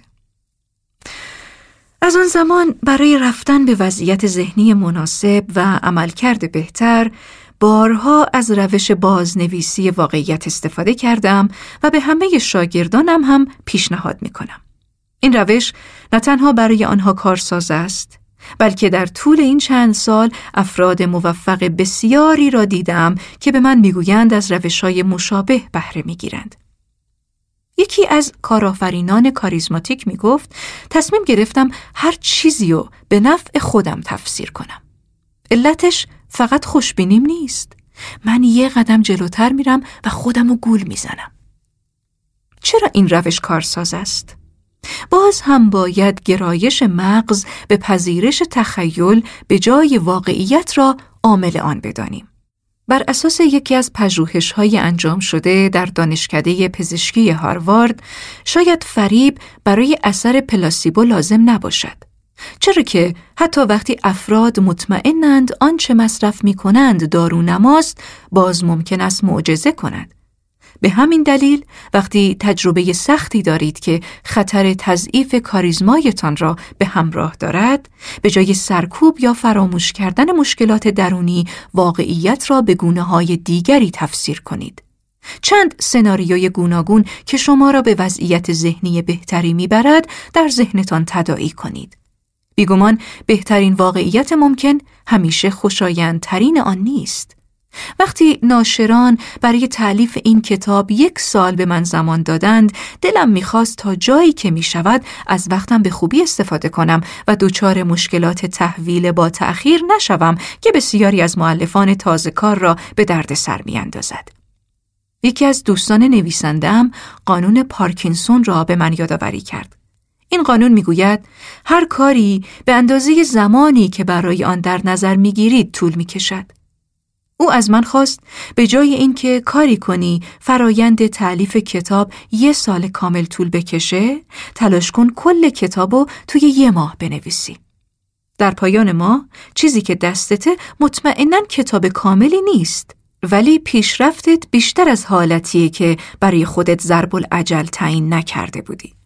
از آن زمان برای رفتن به وضعیت ذهنی مناسب و عملکرد بهتر بارها از روش بازنویسی واقعیت استفاده کردم و به همه شاگردانم هم پیشنهاد میکنم. این روش نه تنها برای آنها کارساز است، بلکه در طول این چند سال افراد موفق بسیاری را دیدم که به من میگویند از روش‌های مشابه بهره میگیرند. یکی از کارآفرینان کاریزماتیک میگفت تصمیم گرفتم هر چیزی رو به نفع خودم تفسیر کنم. علتش فقط خوشبینیم نیست. من یه قدم جلوتر میرم و خودم رو گول میزنم. چرا این روش کارساز است؟ باز هم باید گرایش مغز به پذیرش تخیل به جای واقعیت را عامل آن بدانیم. بر اساس یکی از پژوهش‌های انجام شده در دانشکده پزشکی هاروارد، شاید فریب برای اثر پلاسیبو لازم نباشد. چرا که حتی وقتی افراد مطمئنند آنچه مصرف می‌کنند دارونماست، باز ممکن است معجزه کند. به همین دلیل وقتی تجربه سختی دارید که خطر تضعیف کاریزمایتان را به همراه دارد، به جای سرکوب یا فراموش کردن مشکلات درونی، واقعیت را به گونه‌های دیگری تفسیر کنید. چند سناریوی گوناگون که شما را به وضعیت ذهنی بهتری میبرد در ذهنتان تداعی کنید. بیگمان بهترین واقعیت ممکن همیشه خوشایندترین آن نیست. وقتی ناشران برای تألیف این کتاب 1 سال به من زمان دادند، دلم می‌خواست تا جایی که می‌شود از وقتم به خوبی استفاده کنم و دچار مشکلات تحویل با تأخیر نشوم که بسیاری از مؤلفان تازه کار را به دردسر می‌اندازد. یکی از دوستان نویسنده‌ام قانون پارکینسون را به من یادآوری کرد. این قانون می‌گوید هر کاری به اندازه زمانی که برای آن در نظر می‌گیرید طول می‌کشد. او از من خواست به جای اینکه کاری کنی فرایند تألیف کتاب 1 سال کامل طول بکشه، تلاش کن کل کتابو توی 1 ماه بنویسی. در پایان ماه چیزی که دستته مطمئناً کتاب کاملی نیست، ولی پیشرفتت بیشتر از حالتیه که برای خودت ضرب العجل تعیین نکرده بودی.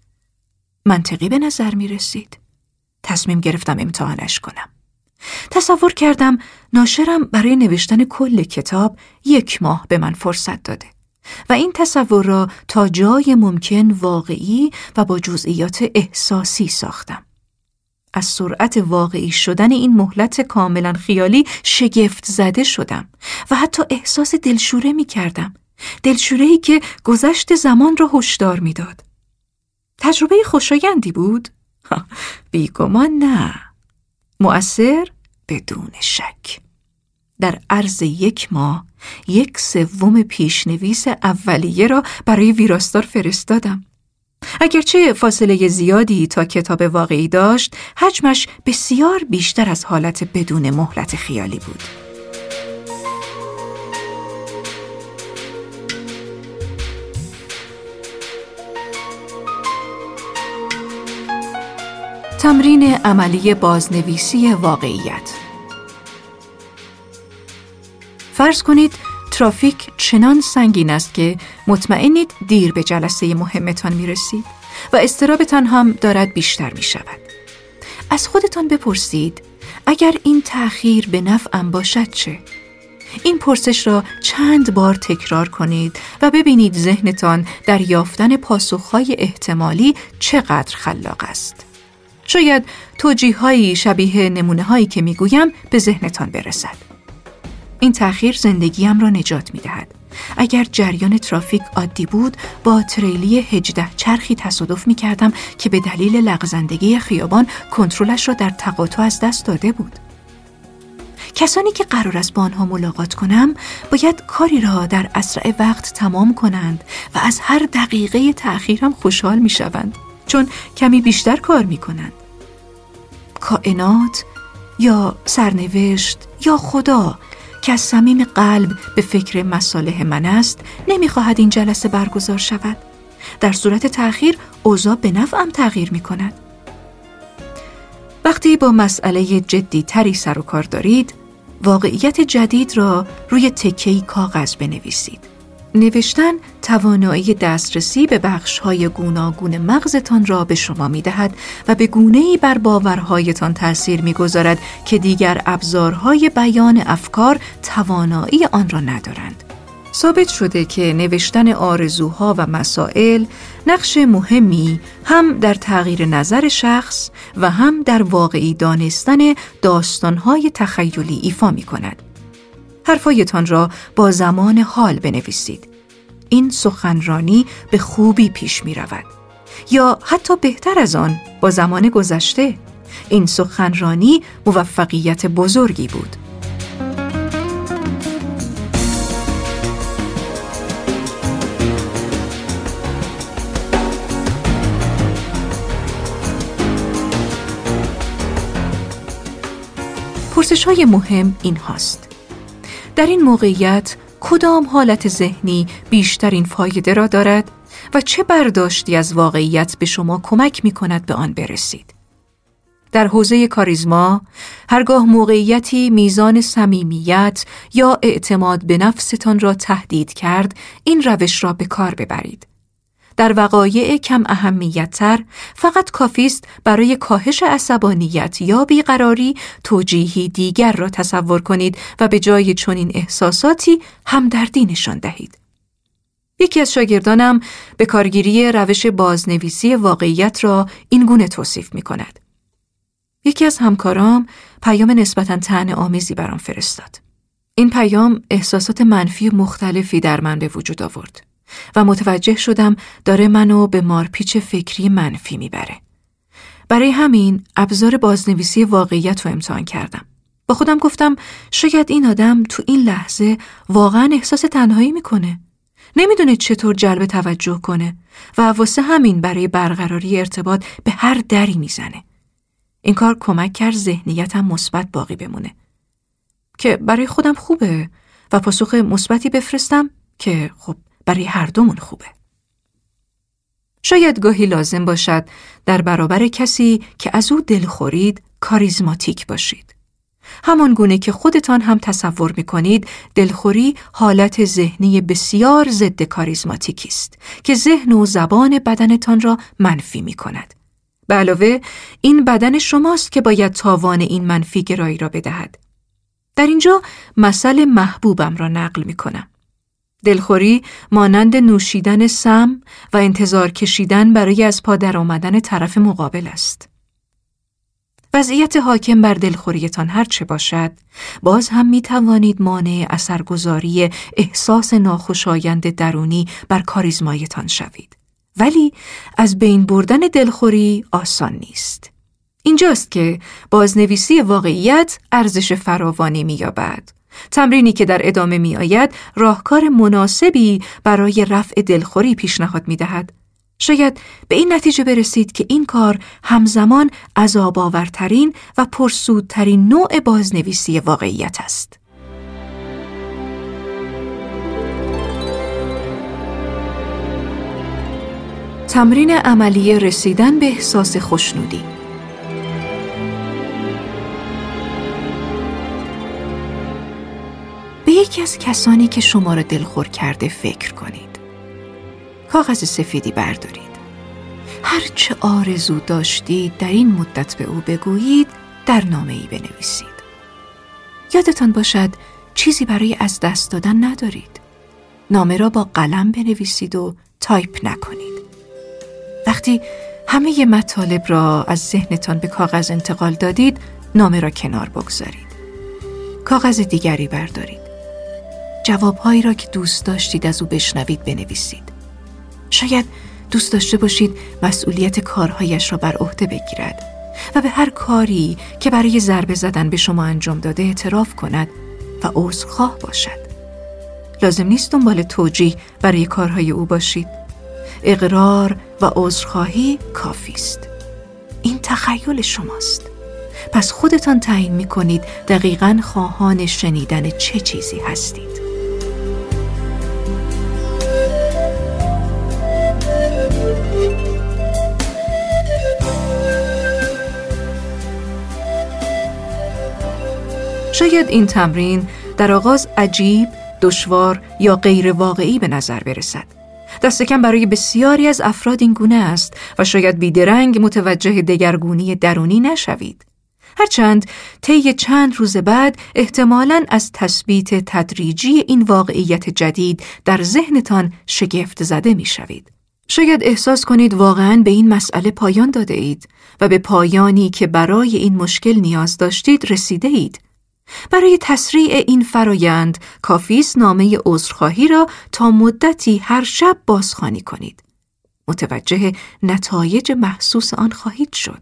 منطقی به نظر می رسید. تصمیم گرفتم امتحانش کنم. تصور کردم ناشرم برای نوشتن کل کتاب 1 ماه به من فرصت داده و این تصور را تا جای ممکن واقعی و با جزئیات احساسی ساختم. از سرعت واقعی شدن این مهلت کاملا خیالی شگفت زده شدم و حتی احساس دلشوره می کردم. دلشوره‌ای که گذشت زمان را هشدار می داد. تجربه خوشایندی بود؟ بیگمان نه. مؤثر؟ بدون شک. در عرض 1 ماه 1/3 پیشنویس اولیه را برای ویراستار فرستادم. اگرچه فاصله زیادی تا کتاب واقعی داشت، حجمش بسیار بیشتر از حالت بدون مهلت خیالی بود. تمرین عملی بازنویسی واقعیت. فرض کنید ترافیک چنان سنگین است که مطمئنید دیر به جلسه مهمتان میرسید و اضطرابتان هم دارد بیشتر می شود. از خودتان بپرسید اگر این تأخیر به نفعم باشد چه؟ این پرسش را چند بار تکرار کنید و ببینید ذهنتان در یافتن پاسخهای احتمالی چقدر خلاق است. شاید توجیه‌هایی شبیه نمونه‌هایی که میگویم به ذهنتان برسد. این تأخیر زندگیم را نجات می‌دهد. اگر جریان ترافیک عادی بود، با تریلی 18 چرخی تصادف می‌کردم که به دلیل لغزندگی خیابان کنترلش را در تقاطع از دست داده بود. کسانی که قرار است با آنها ملاقات کنم، باید کاری را در اسرع وقت تمام کنند و از هر دقیقه تأخیرم خوشحال می‌شوند، چون کمی بیشتر کار می‌کنند. کائنات یا سرنوشت یا خدا که از صمیم قلب به فکر مصالح من است، نمیخواهد این جلسه برگزار شود. در صورت تأخیر اوضاع به نفعم تغییر می کند. وقتی با مسئله جدی تری سر و کار دارید، واقعیت جدید را روی تکه‌ای کاغذ بنویسید. نوشتن توانایی دسترسی به بخش‌های گوناگون مغزتان را به شما می‌دهد و به گونه‌ای بر باورهایتان تأثیر می‌گذارد که دیگر ابزارهای بیان افکار توانایی آن را ندارند. ثابت شده که نوشتن آرزوها و مسائل نقش مهمی هم در تغییر نظر شخص و هم در واقعی دانستن داستان‌های تخیلی ایفا می‌کند. حرفایتان را با زمان حال بنویسید. این سخنرانی به خوبی پیش می رود. یا حتی بهتر از آن با زمان گذشته. این سخنرانی موفقیت بزرگی بود. پرسش‌های مهم این هاست: در این موقعیت کدام حالت ذهنی بیشترین فایده را دارد و چه برداشتی از واقعیت به شما کمک می کند به آن برسید؟ در حوزه کاریزما، هرگاه موقعیتی میزان صمیمیت یا اعتماد به نفستان را تهدید کرد، این روش را به کار ببرید. در وقایع کم اهمیت‌تر فقط کافی است برای کاهش عصبانیت یا بیقراری توجیهی دیگر را تصور کنید و به جای چنین احساساتی همدردی نشان دهید. یکی از شاگردانم به کارگیری روش بازنویسی واقعیت را این گونه توصیف می کند. یکی از همکارام پیام نسبتاً طعنه‌آمیزی برام فرستاد. این پیام احساسات منفی مختلفی در من به وجود آورد و متوجه شدم داره منو به مارپیچ فکری منفی میبره. برای همین ابزار بازنویسی واقعیت رو امتحان کردم. با خودم گفتم شاید این آدم تو این لحظه واقعا احساس تنهایی میکنه. نمیدونه چطور جلب توجه کنه و واسه همین برای برقراری ارتباط به هر دری میزنه. این کار کمک کرد ذهنیتم مثبت باقی بمونه. که برای خودم خوبه و پاسخ مثبتی بفرستم که خب برای هر دومون خوبه. شاید گاهی لازم باشد در برابر کسی که از او دلخورید کاریزماتیک باشید. همان گونه که خودتان هم تصور می‌کنید دلخوری حالت ذهنی بسیار ضد کاریزماتیکی است که ذهن و زبان بدنتان را منفی می‌کند. به علاوه این بدن شماست که باید تاوان این منفی گرایی را بدهد. در اینجا مثل محبوبم را نقل می‌کنم. دلخوری مانند نوشیدن سم و انتظار کشیدن برای از پا در آمدن طرف مقابل است. وضعیت حاکم بر دلخوریتان هر چه باشد، باز هم می توانید مانع اثرگذاری احساس ناخوشایند درونی بر کاریزمایتان شوید. ولی از بین بردن دلخوری آسان نیست. اینجاست که بازنویسی واقعیت ارزش فراوانی می یابد. تمرینی که در ادامه می آید راهکار مناسبی برای رفع دلخوری پیشنهاد می دهد. شاید به این نتیجه برسید که این کار همزمان عذاب‌آورترین و پرسودترین نوع بازنویسی واقعیت است. تمرین عملی رسیدن به احساس خوشنودی. به یکی از کسانی که شما را دلخور کرده فکر کنید. کاغذ سفیدی بردارید. هر چه آرزو داشتید در این مدت به او بگویید در نامه‌ای بنویسید. یادتان باشد چیزی برای از دست دادن ندارید. نامه را با قلم بنویسید و تایپ نکنید. وقتی همه مطالب را از ذهنتان به کاغذ انتقال دادید، نامه را کنار بگذارید. کاغذ دیگری بردارید. جوابهایی را که دوست داشتید از او بشنوید بنویسید. شاید دوست داشته باشید مسئولیت کارهایش را بر عهده بگیرد و به هر کاری که برای ضربه زدن به شما انجام داده اعتراف کند و عذرخواه باشد. لازم نیست دنبال توجیه برای کارهای او باشید. اقرار و عذرخواهی کافی است. این تخیل شماست. پس خودتان تعیین می‌کنید دقیقاً خواهان شنیدن چه چیزی هستید. شاید این تمرین در آغاز عجیب، دشوار یا غیر واقعی به نظر برسد. دست کم برای بسیاری از افراد این گونه است و شاید بیدرنگ متوجه دگرگونی درونی نشوید. هرچند طی چند روز بعد احتمالاً از تثبیت تدریجی این واقعیت جدید در ذهنتان شگفت زده می شوید. شاید احساس کنید واقعاً به این مسئله پایان داده اید و به پایانی که برای این مشکل نیاز داشتید رسیده اید. برای تسریع این فرایند کافی است نامه عذرخواهی را تا مدتی هر شب بازخوانی کنید. متوجه نتایج محسوس آن خواهید شد.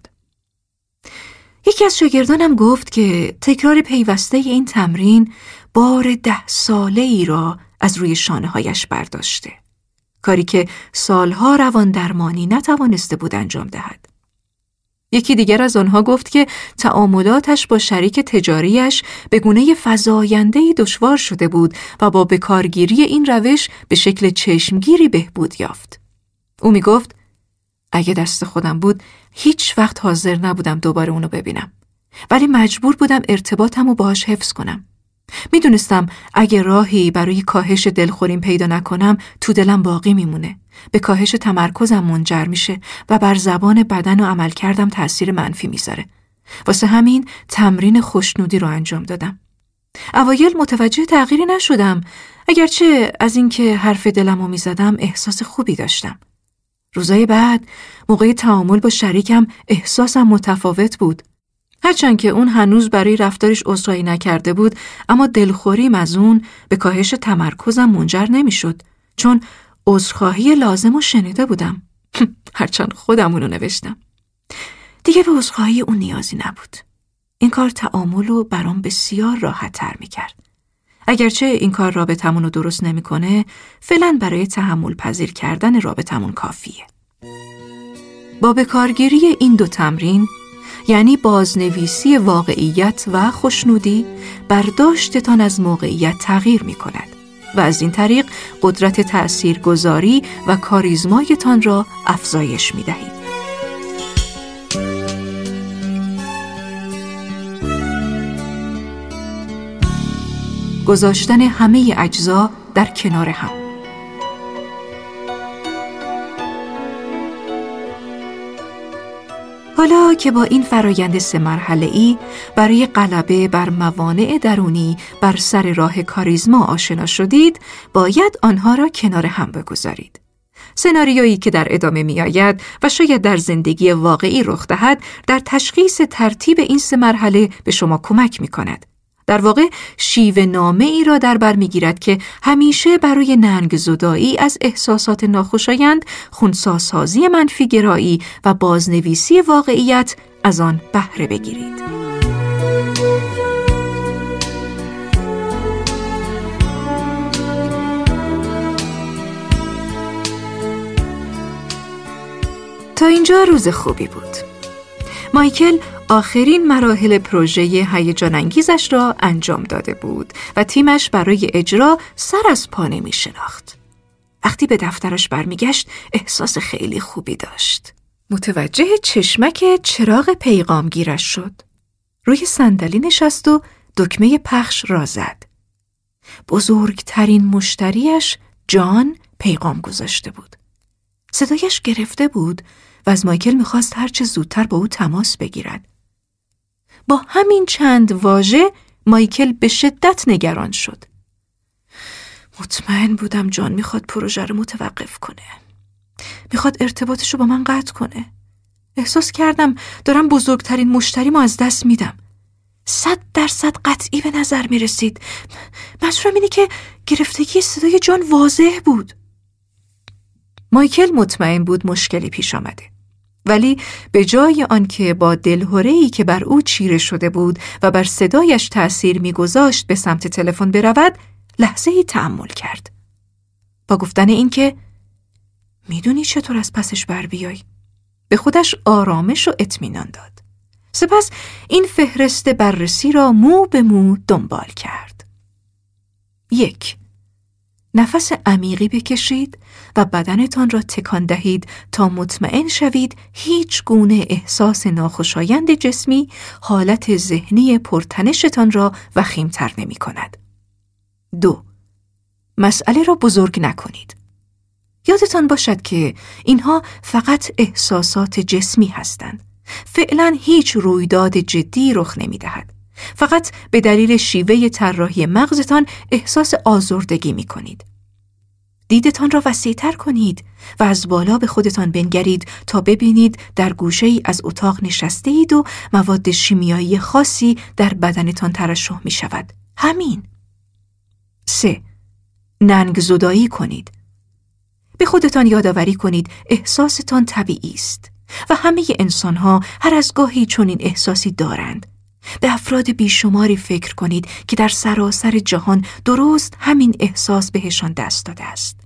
یکی از شاگردانم گفت که تکرار پیوسته این تمرین بار 10 ساله‌ای را از روی شانه‌هایش برداشته. کاری که سالها روان درمانی نتوانسته بود انجام دهد. یکی دیگر از آنها گفت که تعاملاتش با شریک تجاریش به گونه فزاینده‌ای دشوار شده بود و با بکارگیری این روش به شکل چشمگیری بهبود یافت. او می گفت اگه دست خودم بود هیچ وقت حاضر نبودم دوباره اونو ببینم، ولی مجبور بودم ارتباطمو باهاش حفظ کنم. میدونستم اگه راهی برای کاهش دلخوریم پیدا نکنم تو دلم باقی میمونه، به کاهش تمرکزم منجر میشه و بر زبان بدن و عملکردم تأثیر منفی میذاره. واسه همین تمرین خوشنودی رو انجام دادم. اوایل متوجه تغییری نشدم، اگرچه از اینکه حرف دلمو میزدم احساس خوبی داشتم. روزای بعد موقع تعامل با شریکم احساسم متفاوت بود. هرچند که اون هنوز برای رفتارش عذرخواهی نکرده بود، اما دلخوریم از اون به کاهش تمرکزم منجر نمیشد، چون عذرخواهی لازم رو شنیده بودم. هرچند خودم اونو نوشتم. دیگه به عذرخواهی اون نیازی نبود. این کار تعامل رو برام بسیار راحت تر میکرد. اگرچه این کار رابطمون رو درست نمیکنه، فعلا برای تحمل پذیر کردن رابطمون کافیه. با بکارگیری این 2 تمرین، یعنی بازنویسی واقعیت و خوشنودی، برداشتتان از موقعیت تغییر می کند و از این طریق قدرت تأثیرگذاری و کاریزمایتان را افزایش می دهید. گذاشتن همه اجزا در کنار هم. حالا که با این فرایند 3 مرحله‌ای برای غلبه بر موانع درونی بر سر راه کاریزما آشنا شدید، باید آنها را کنار هم بگذارید. سناریویی که در ادامه می آید و شاید در زندگی واقعی رخ دهد، در تشخیص ترتیب این 3 مرحله به شما کمک می کند. در واقع شیوه نامه ای را در بر می گیرد که همیشه برای ننگ زدایی از احساسات ناخوشایند، خنثی‌سازی منفی گرایی و بازنویسی واقعیت از آن بهره بگیرید. تا اینجا روز خوبی بود. مایکل آخرین مراحل پروژه هیجان انگیزش را انجام داده بود و تیمش برای اجرا سر از پا نمی شناخت. وقتی به دفترش برمیگشت احساس خیلی خوبی داشت. متوجه چشمک چراغ پیغامگیرش شد. روی صندلی نشست و دکمه پخش را زد. بزرگترین مشتریش جان پیغام گذاشته بود. صدایش گرفته بود و از مایکل میخواست هرچه زودتر با او تماس بگیرد. با همین چند واژه مایکل به شدت نگران شد. مطمئن بودم جان میخواد پروژه رو متوقف کنه. میخواد ارتباطش رو با من قطع کنه. احساس کردم دارم بزرگترین مشتریمو از دست میدم. 100% قطعی به نظر میرسید. منظورم اینه که گرفتگی صدای جان واضح بود. مایکل مطمئن بود مشکلی پیش آمده. ولی به جای آنکه با دلهره‌ای که بر او چیره شده بود و بر صدایش تأثیر می‌گذاشت به سمت تلفن برود، لحظه‌ای تأمل کرد. با گفتن این که میدونی چطور از پسش بر بیای، به خودش آرامش و اطمینان داد. سپس این فهرست بررسی را مو به مو دنبال کرد. 1. نفس عمیقی بکشید و بدنتان را تکان دهید تا مطمئن شوید هیچ گونه احساس ناخوشایند جسمی حالت ذهنی پرتنشتان را وخیم‌تر نمی کند. 2. مسئله را بزرگ نکنید. یادتان باشد که اینها فقط احساسات جسمی هستند. فعلا هیچ رویداد جدی رخ نمی دهد. فقط به دلیل شیوه طراحی مغزتان احساس آزردگی می کنید. دیدتان را وسیع‌تر کنید و از بالا به خودتان بنگرید تا ببینید در گوشه‌ای از اتاق نشسته اید و مواد شیمیایی خاصی در بدنتان ترشح می شود. همین. 3. ننگ زدایی کنید. به خودتان یادآوری کنید احساستان طبیعی است و همه انسان‌ها هر از گاهی چنین احساسی دارند. به افراد بیشماری فکر کنید که در سراسر جهان درست همین احساس بهشان دست داده است.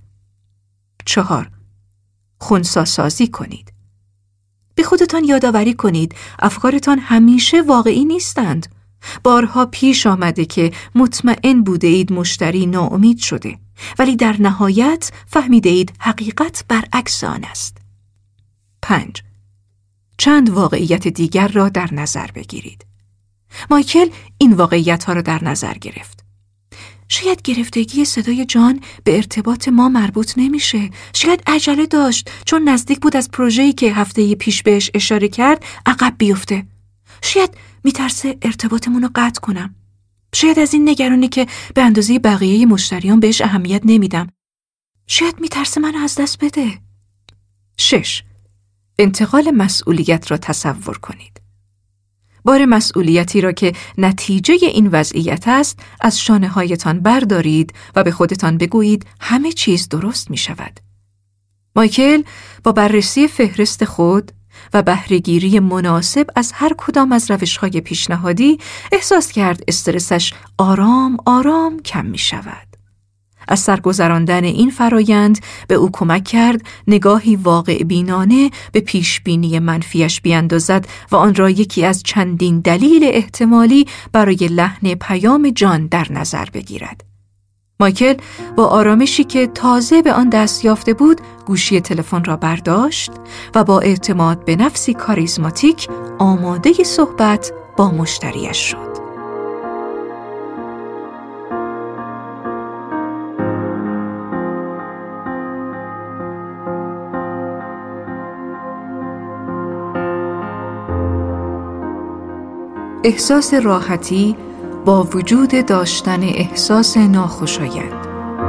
4. خنثی‌سازی کنید. به خودتان یادآوری کنید افکارتان همیشه واقعی نیستند. بارها پیش آمده که مطمئن بوده اید مشتری ناامید شده، ولی در نهایت فهمیده اید حقیقت برعکس آن است. 5. چند واقعیت دیگر را در نظر بگیرید. مایکل این واقعیت‌ها را در نظر گرفت. شاید گرفتگی صدای جان به ارتباط ما مربوط نمیشه. شاید عجله داشت چون نزدیک بود از پروژه‌ای که هفته پیش بهش اشاره کرد عقب بیفته. شاید میترسه ارتباطمون رو قطع کنم. شاید از این نگرانی که به اندازه بقیه مشتریان بهش اهمیت نمیدم. شاید میترسه منو از دست بده. 6. انتقال مسئولیت را تصور کنید. بار مسئولیتی را که نتیجه این وضعیت است از شانه‌هایتان بردارید و به خودتان بگویید همه چیز درست می شود. مایکل با بررسی فهرست خود و بهره‌گیری مناسب از هر کدام از روش‌های پیشنهادی احساس کرد استرسش آرام آرام کم می شود. از سرگذراندن این فرایند به او کمک کرد نگاهی واقع بینانه به پیشبینی منفیش بیاندازد و آن را یکی از چندین دلیل احتمالی برای لحن پیام جان در نظر بگیرد. مایکل با آرامشی که تازه به آن دست یافته بود گوشی تلفن را برداشت و با اعتماد به نفسی کاریزماتیک آماده صحبت با مشتریش شد. احساس راحتی با وجود داشتن احساس ناخوشایند.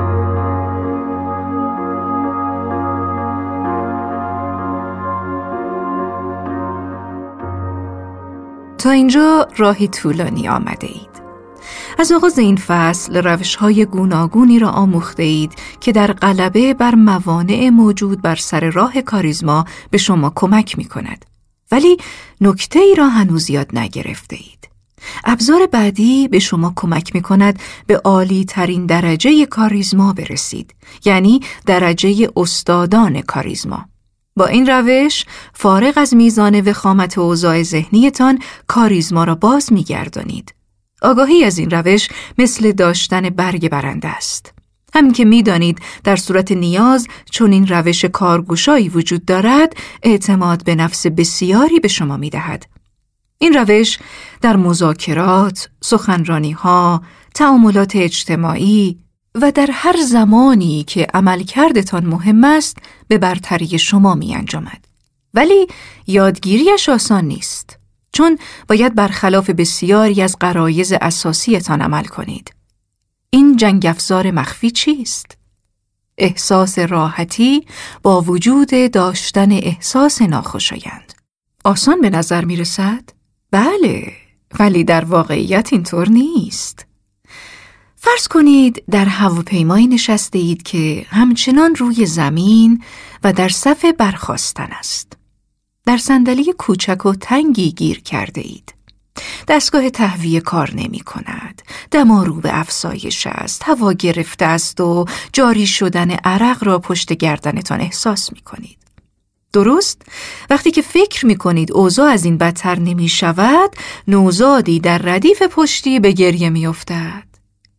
تا اینجا راهی طولانی آمده اید. از آغاز این فصل روش‌های گوناگونی را آموخته اید که در غلبه بر موانع موجود بر سر راه کاریزما به شما کمک می کند. ولی نکته ای را هنوز یاد نگرفته اید. ابزار بعدی به شما کمک می کند به عالی ترین درجه کاریزما برسید، یعنی درجه استادان کاریزما. با این روش فارغ از میزان وخامت اوضاع ذهنیتان کاریزما را باز می گردانید. آگاهی از این روش مثل داشتن برگ برنده است. همین که می‌دانید در صورت نیاز چون این روش کارگشایی وجود دارد، اعتماد به نفس بسیاری به شما می‌دهد. این روش در مذاکرات، سخنرانی‌ها، تعاملات اجتماعی و در هر زمانی که عملکردتان مهم است به برتری شما می‌انجامد. ولی یادگیریش آسان نیست، چون باید برخلاف بسیاری از غرایز اساسیتان عمل کنید. این جنگ افزار مخفی چیست؟ احساس راحتی با وجود داشتن احساس ناخوشایند. آسان به نظر می رسد؟ بله، ولی در واقعیت اینطور نیست. فرض کنید در هواپیمایی نشسته اید که همچنان روی زمین و در صف برخاستن است. در صندلی کوچک و تنگی گیر کرده اید. دستگاه تهویه کار نمی کند. دما رو به افزایش است. هوا گرفته است و جاری شدن عرق را پشت گردنتان احساس می کنید. درست؟ وقتی که فکر می کنید اوضاع از این بدتر نمی شود، نوزادی در ردیف پشتی به گریه می افتد.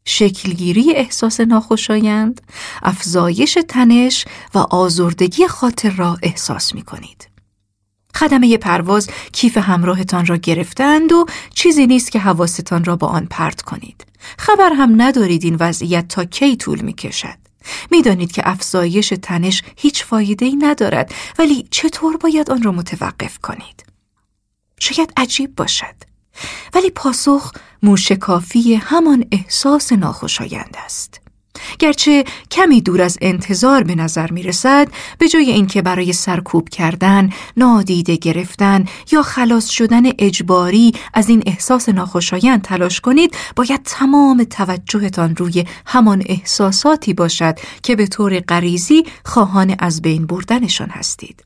شکلگیری احساس ناخوشایند، افزایش تنش و آزردگی خاطر را احساس می کنید. خدمه پرواز کیف همراهتان را گرفتند و چیزی نیست که حواستان را با آن پرت کنید. خبر هم ندارید این وضعیت تا کی طول می کشد. می دانید که افزایش تنش هیچ فایده‌ای ندارد، ولی چطور باید آن را متوقف کنید؟ شاید عجیب باشد، ولی پاسخ موشکافی همان احساس ناخوشایند است. گرچه کمی دور از انتظار به نظر می رسد، به جای اینکه برای سرکوب کردن، نادیده گرفتن یا خلاص شدن اجباری از این احساس ناخوشایند تلاش کنید، باید تمام توجهتان روی همان احساساتی باشد که به طور غریزی خواهان از بین بردنشان هستید.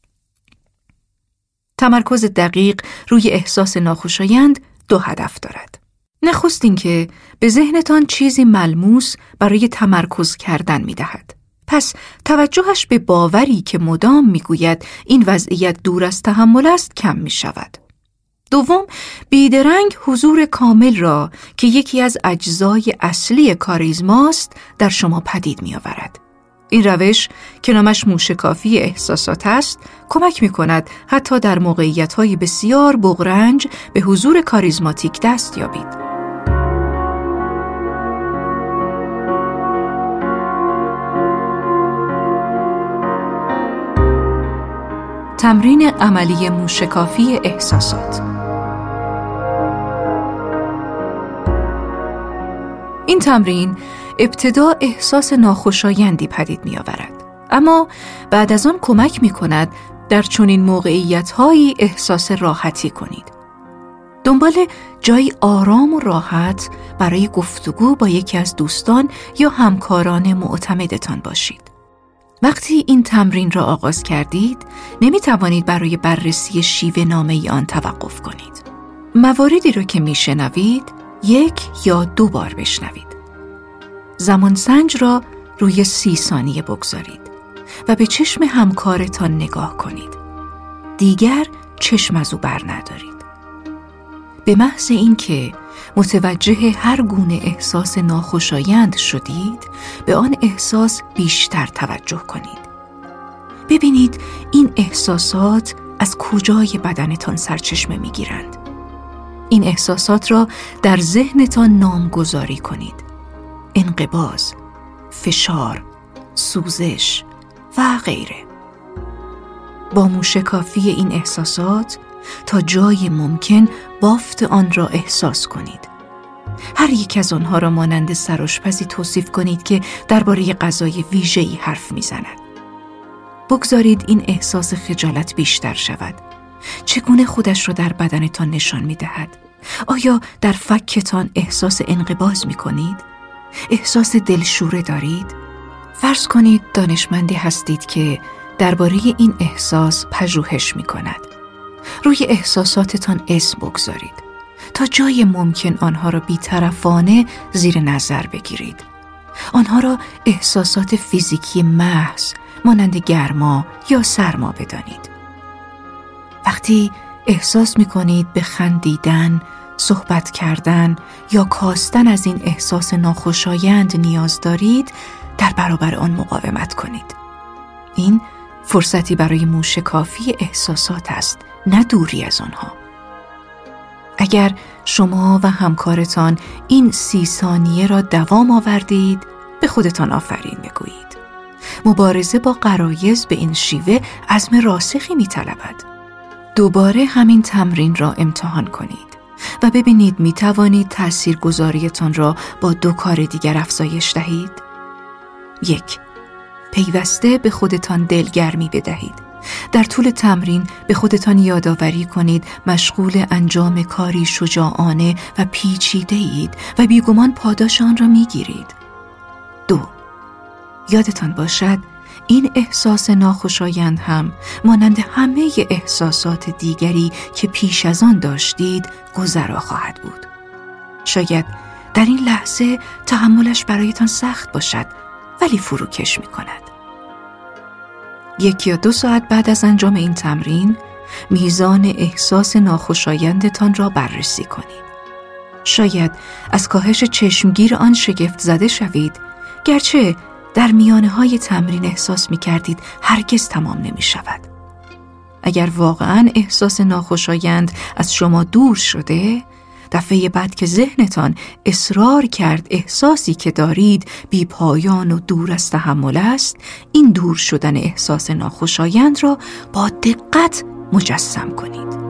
تمرکز دقیق روی احساس ناخوشایند 2 هدف دارد. نخست اینکه به ذهنتان چیزی ملموس برای تمرکز کردن می دهد. پس توجهش به باوری که مدام می گوید این وضعیت دور از تحمل است کم می شود. دوم، بیدرنگ حضور کامل را که یکی از اجزای اصلی کاریزماست در شما پدید می آورد. این روش که نامش موشکافی احساسات است، کمک می کند حتی در موقعیت‌های بسیار بغرنج به حضور کاریزماتیک دست یابید. تمرین عملی موشکافی احساسات. این تمرین ابتدا احساس ناخوشایندی پدید می آورد، اما بعد از آن کمک می کند در چنین موقعیت‌هایی احساس راحتی کنید. دنبال جایی آرام و راحت برای گفتگو با یکی از دوستان یا همکاران معتمدتان باشید. وقتی این تمرین را آغاز کردید، نمی توانید برای بررسی شیوه نامه آن توقف کنید. مواردی را که می شنوید 1 یا 2 بار بشنوید. زمانسنج را روی 30 ثانیه بگذارید و به چشم همکارتان نگاه کنید. دیگر چشم از او بر ندارید. به محض اینکه متوجه هر گونه احساس ناخوشایند شدید، به آن احساس بیشتر توجه کنید. ببینید این احساسات از کجای بدنتان سرچشمه می‌گیرند. این احساسات را در ذهنتان نامگذاری کنید. انقباض، فشار، سوزش و غیره. با موشکافی این احساسات تا جای ممکن بافت آن را احساس کنید. هر یک از آنها را مانند سرآشپزی توصیف کنید که درباره غذای ویژه‌ای حرف می‌زند. بگذارید این احساس خجالت بیشتر شود. چگونه خودش را در بدنتان نشان می‌دهد؟ آیا در فکتان احساس انقباض می‌کنید؟ احساس دلشوره دارید؟ فرض کنید دانشمندی هستید که درباره این احساس پژوهش می‌کند. روی احساساتتان اسم بگذارید. تا جای ممکن آنها را بی‌طرفانه زیر نظر بگیرید. آنها را احساسات فیزیکی محض مانند گرما یا سرما بدانید. وقتی احساس می‌کنید به خندیدن، صحبت کردن یا کاستن از این احساس ناخوشایند نیاز دارید، در برابر آن مقاومت کنید. این فرصتی برای موشکافی احساسات است، نه دوری از آنها. اگر شما و همکارتان این 30 ثانیه را دوام آوردید، به خودتان آفرین بگویید. مبارزه با غرایز به این شیوه عزم راسخی می‌طلبد. دوباره همین تمرین را امتحان کنید و ببینید می‌توانید تاثیرگذاریتان را با 2 کار دیگر افزایش دهید. 1. پیوسته به خودتان دلگرمی بدهید. در طول تمرین به خودتان یادآوری کنید مشغول انجام کاری شجاعانه و پیچیده اید و بیگمان پاداش آن را می‌گیرید. 2. یادتان باشد این احساس ناخوشایند هم مانند همه احساسات دیگری که پیش از آن داشتید گذرا خواهد بود. شاید در این لحظه تحملش برایتان سخت باشد، ولی فروکش می‌کند. 1 یا 2 ساعت بعد از انجام این تمرین، میزان احساس ناخوشایندتان را بررسی کنید. شاید از کاهش چشمگیر آن شگفت زده شوید، گرچه در میانه‌های تمرین احساس می‌کردید هرگز تمام نمی‌شود. اگر واقعاً احساس ناخوشایند از شما دور شده، دفعه بعد که ذهنتان اصرار کرد احساسی که دارید بی پایان و دور از تحمل است، این دور شدن احساس ناخوشایند را با دقت مجسم کنید.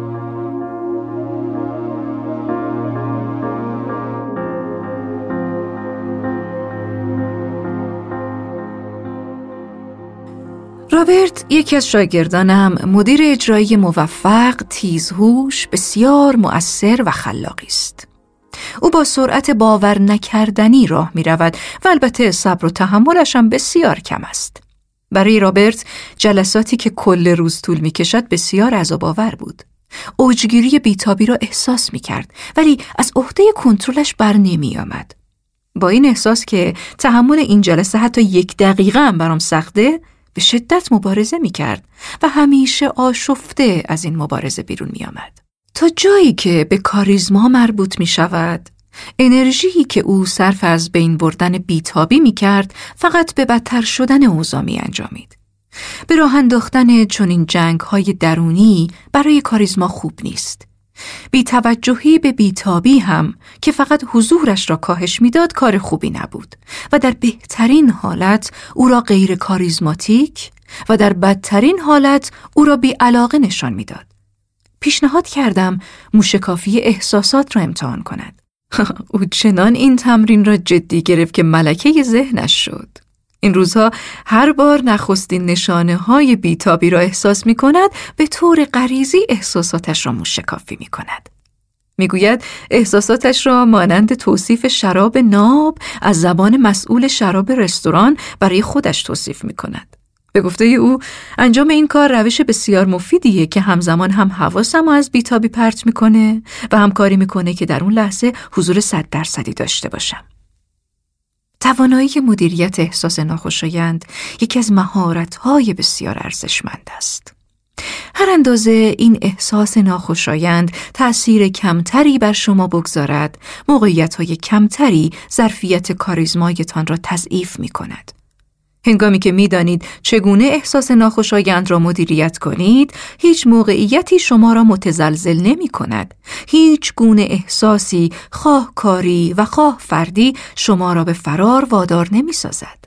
رابرت، یکی از شاگردانم، مدیر اجرایی موفق، تیزهوش، بسیار مؤثر و خلاقی است. او با سرعت باور نکردنی راه می رود و البته صبر و تحملش هم بسیار کم است. برای رابرت جلساتی که کل روز طول می کشد بسیار عذاب‌آور بود. اوجگیری بیتابی را احساس می کرد ولی از عهده کنترلش بر نمی آمد. با این احساس که تحمل این جلسه حتی 1 دقیقه هم برام سخته، به شدت مبارزه می کرد و همیشه آشفته از این مبارزه بیرون می آمد. تا جایی که به کاریزما مربوط می شود، انرژی که او صرف از بین بردن بیتابی می کرد فقط به بدتر شدن اوضاع می انجامید. به راه انداختن چنین جنگ‌های درونی برای کاریزما خوب نیست. بی‌توجهی به بیتابی هم که فقط حضورش را کاهش میداد کار خوبی نبود و در بهترین حالت او را غیر کاریزماتیک و در بدترین حالت او را بی‌علاقه نشان میداد. پیشنهاد کردم موشکافی احساسات را امتحان کند. او چنان این تمرین را جدی گرفت که ملکه ذهنش شد. این روزها هر بار نخستین نشانه‌های بیتابی را احساس می‌کند، به طور غریزی احساساتش را موشکافی می‌کند. می‌گوید احساساتش را مانند توصیف شراب ناب از زبان مسئول شراب رستوران برای خودش توصیف می‌کند. به گفته او انجام این کار روش بسیار مفیدیه که همزمان هم حواسم از بیتابی پرت می‌کنه و همکاری می‌کنه که در اون لحظه حضور 100% داشته باشم. توانایی مدیریت احساس ناخوشایند یکی از مهارت‌های بسیار ارزشمند است. هر اندازه این احساس ناخوشایند تأثیر کمتری بر شما بگذارد، موقعیت‌های کمتری ظرفیت کاریزمایتان را تضعیف می‌کند. هنگامی که می‌دانید چگونه احساس ناخوشایند را مدیریت کنید، هیچ موقعیتی شما را متزلزل نمی‌کند. هیچ گونه احساسی، خواه کاری و خواه فردی، شما را به فرار وادار نمی‌سازد.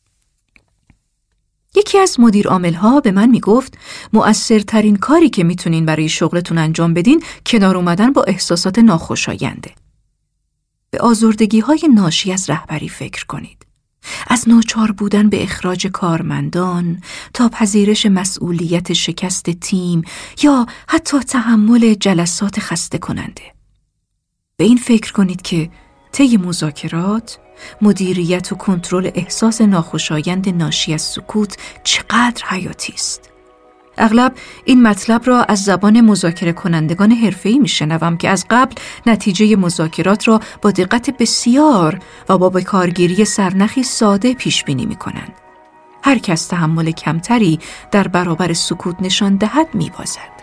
یکی از مدیر عامل‌ها به من میگفت مؤثرترین کاری که میتونین برای شغلتون انجام بدین کنار اومدن با احساسات ناخوشاینده. به آزردگی‌های ناشی از رهبری فکر کنید. از ناچار بودن به اخراج کارمندان تا پذیرش مسئولیت شکست تیم یا حتی تحمل جلسات خسته کننده. به این فکر کنید که طی مذاکرات، مدیریت و کنترل احساس ناخوشایند ناشی از سکوت چقدر حیاتی است. اغلب این مطلب را از زبان مذاکره کنندگان حرفه‌ای میشنوم که از قبل نتیجه مذاکرات را با دقت بسیار و با بکارگیری سرنخی ساده پیش بینی می‌کنند. هر کس تحمل کمتری در برابر سکوت نشان دهد می‌بازد.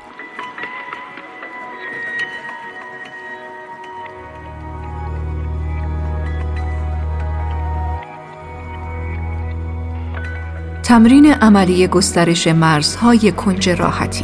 تمرین عملی گسترش مرزهای کنج راحتی.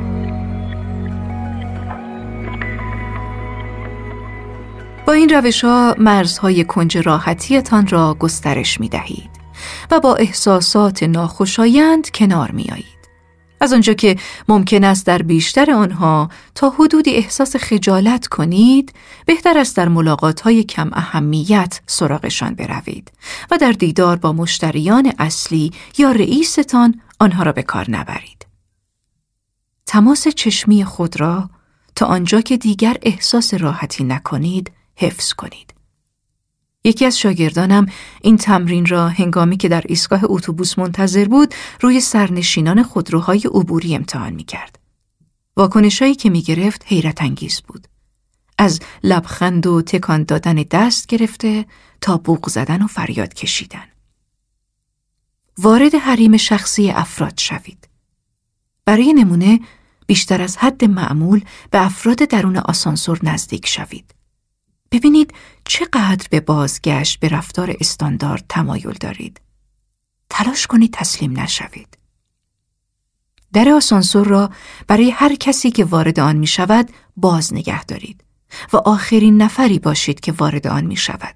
با این روش‌ها مرزهای کنج راحتیتان را گسترش می‌دهید و با احساسات ناخوشایند کنار می‌آیید. از آنجا که ممکن است در بیشتر آنها تا حدودی احساس خجالت کنید، بهتر است در ملاقات‌های کم اهمیت سراغشان بروید و در دیدار با مشتریان اصلی یا رئیستان آنها را به کار نبرید. تماس چشمی خود را تا آنجا که دیگر احساس راحتی نکنید حفظ کنید. یکی از شاگردانم این تمرین را هنگامی که در ایستگاه اتوبوس منتظر بود روی سرنشینان خودروهای عبوری امتحان می‌کرد. واکنشایی که می‌گرفت حیرت انگیز بود. از لبخند و تکان دادن دست گرفته تا بوق زدن و فریاد کشیدن. وارد حریم شخصی افراد شوید. برای نمونه بیشتر از حد معمول به افراد درون آسانسور نزدیک شوید. ببینید چقدر به بازگشت به رفتار استاندارد تمایل دارید. تلاش کنید تسلیم نشوید. در آسانسور را برای هر کسی که وارد آن می شود باز نگه دارید و آخرین نفری باشید که وارد آن می شود.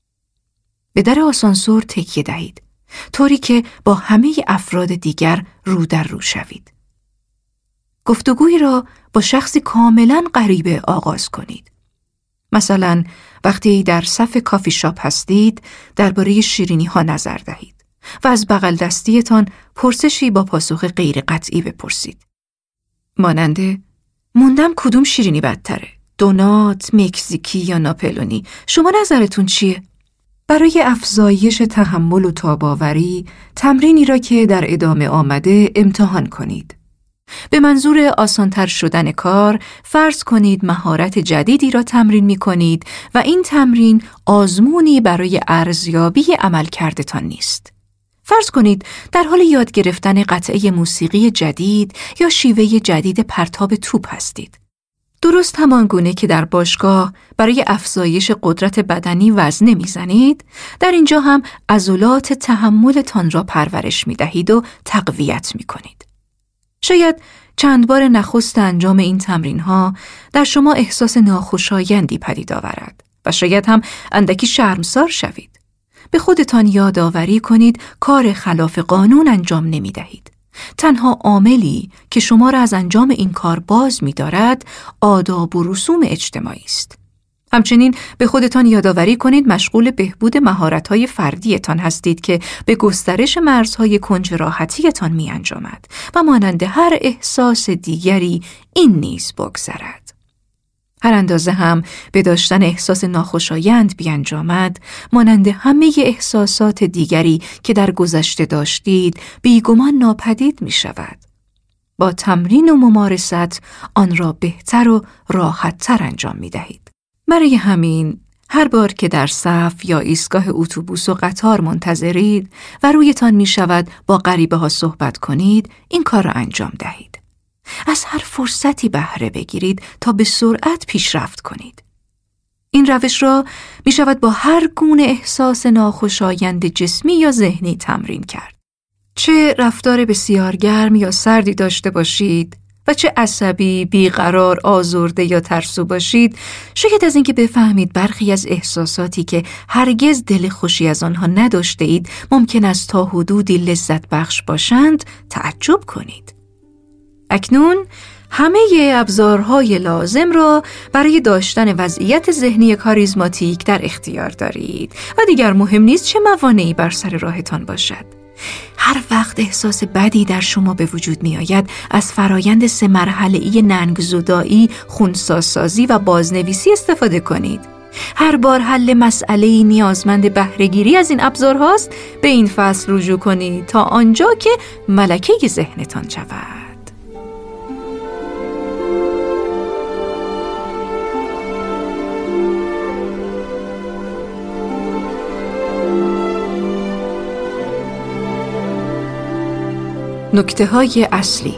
به در آسانسور تکیه دهید، طوری که با همه افراد دیگر رو در رو شوید. گفتگویی را با شخصی کاملاً غریبه آغاز کنید. مثلا وقتی در صف کافی شاپ هستید، درباره شیرینی ها نظر دهید و از بغل دستیتان پرسشی با پاسخ غیر قطعی بپرسید. ماننده: موندم کدوم شیرینی بدتره؟ دونات، مکزیکی یا ناپلونی؟ شما نظرتون چیه؟ برای افزایش تحمل و تاباوری، تمرینی را که در ادامه آمده امتحان کنید. به منظور آسانتر شدن کار، فرض کنید مهارت جدیدی را تمرین می کنید و این تمرین آزمونی برای ارزیابی عملکردتان نیست. فرض کنید در حال یاد گرفتن قطعه موسیقی جدید یا شیوه جدید پرتاب توپ هستید. درست همان گونه که در باشگاه برای افزایش قدرت بدنی وزنه میزنید، در اینجا هم عضلات تحملتان را پرورش می دهید و تقویت می کنید. شاید چند بار نخست انجام این تمرین ها در شما احساس ناخوشایندی پدید آورد و شاید هم اندکی شرمسار شوید. به خودتان یادآوری کنید کار خلاف قانون انجام نمی دهید. تنها عاملی که شما را از انجام این کار باز می دارد آداب و رسوم اجتماعی است. همچنین به خودتان یادآوری کنید مشغول بهبود مهارت‌های فردیتان هستید که به گسترش مرزهای کنج راحتیتان می انجامد و مانند هر احساس دیگری این نیز بگذرد. هر اندازه هم به داشتن احساس ناخوشایند بیانجامد، مانند همه احساسات دیگری که در گذشته داشتید، بیگمان ناپدید می شود. با تمرین و ممارست آن را بهتر و راحت‌تر انجام می دهید. برای همین هر بار که در صف یا ایستگاه اتوبوس و قطار منتظرید و رویتان می شود با غریبه ها صحبت کنید، این کار را انجام دهید. از هر فرصتی بهره بگیرید تا به سرعت پیشرفت کنید. این روش را می شود با هر گونه احساس ناخوشایند جسمی یا ذهنی تمرین کرد. چه رفتار بسیار گرم یا سردی داشته باشید و چه عصبی، بیقرار، آزرده یا ترسو باشید، شاید از اینکه بفهمید برخی از احساساتی که هرگز دل خوشی از آنها نداشته اید ممکن است تا حدودی لذت بخش باشند، تعجب کنید. اکنون همه ابزارهای لازم را برای داشتن وضعیت ذهنی کاریزماتیک در اختیار دارید و دیگر مهم نیست چه موانعی بر سر راهتان باشد. هر وقت احساس بدی در شما به وجود می آید، از فرایند 3 مرحله‌ای ننگ‌زدایی، خنثی‌سازی و بازنویسی استفاده کنید. هر بار حل مسئله‌ای نیازمند بهره‌گیری از این ابزارهاست، به این فصل رجوع کنید تا آنجا که ملکه ذهنتان شود. نکته‌های اصلی.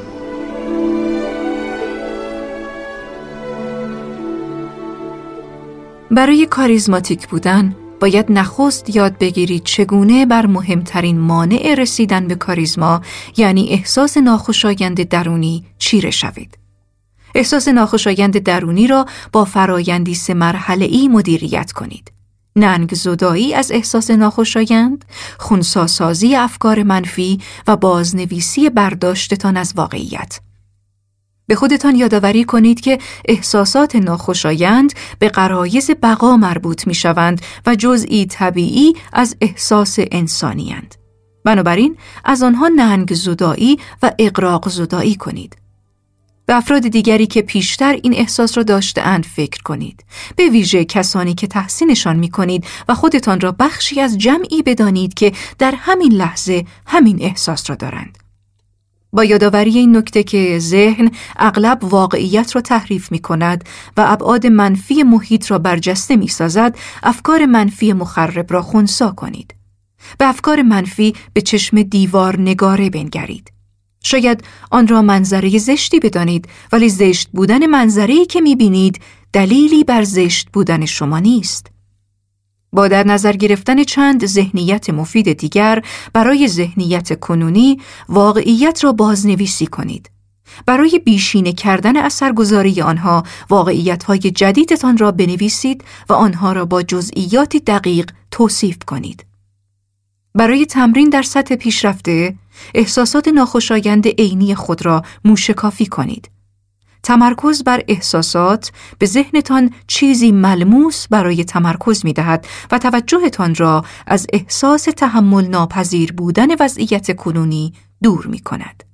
برای کاریزماتیک بودن باید نخست یاد بگیرید چگونه بر مهمترین مانع رسیدن به کاریزما، یعنی احساس ناخوشایند درونی، چیره شوید. احساس ناخوشایند درونی را با فرایندی 3 مرحله‌ای مدیریت کنید. ننگ‌زدایی از احساس ناخوشایند، خنثی‌سازی افکار منفی و بازنویسی برداشتتان از واقعیت. به خودتان یادآوری کنید که احساسات ناخوشایند به غرایز بقا مربوط می‌شوند و جزئی طبیعی از احساس انسانی‌اند. بنابراین از آنها ننگ‌زدایی و اغراق‌زدایی کنید. به افراد دیگری که پیشتر این احساس را داشته‌اند فکر کنید. به ویژه کسانی که تحسینشان می‌کنید و خودتان را بخشی از جمعی بدانید که در همین لحظه همین احساس را دارند. با یادآوری این نکته که ذهن اغلب واقعیت را تحریف می‌کند و ابعاد منفی محیط را برجسته می‌سازد، افکار منفی مخرب را خنثی کنید. به افکار منفی به چشم دیوار نگاره بنگرید. شاید آن را منظره زشتی بدانید، ولی زشت بودن منظره‌ای که می‌بینید دلیلی بر زشت بودن شما نیست. با در نظر گرفتن چند ذهنیت مفید دیگر برای ذهنیت کنونی، واقعیت را بازنویسی کنید. برای بیشینه کردن اثرگذاری آنها، واقعیت‌های جدیدتان را بنویسید و آنها را با جزئیاتی دقیق توصیف کنید. برای تمرین در سطح پیشرفته، احساسات ناخوشایند عینی خود را موشکافی کنید. تمرکز بر احساسات به ذهنتان چیزی ملموس برای تمرکز می‌دهد و توجهتان را از احساس تحمل ناپذیر بودن وضعیت کنونی دور می‌کند.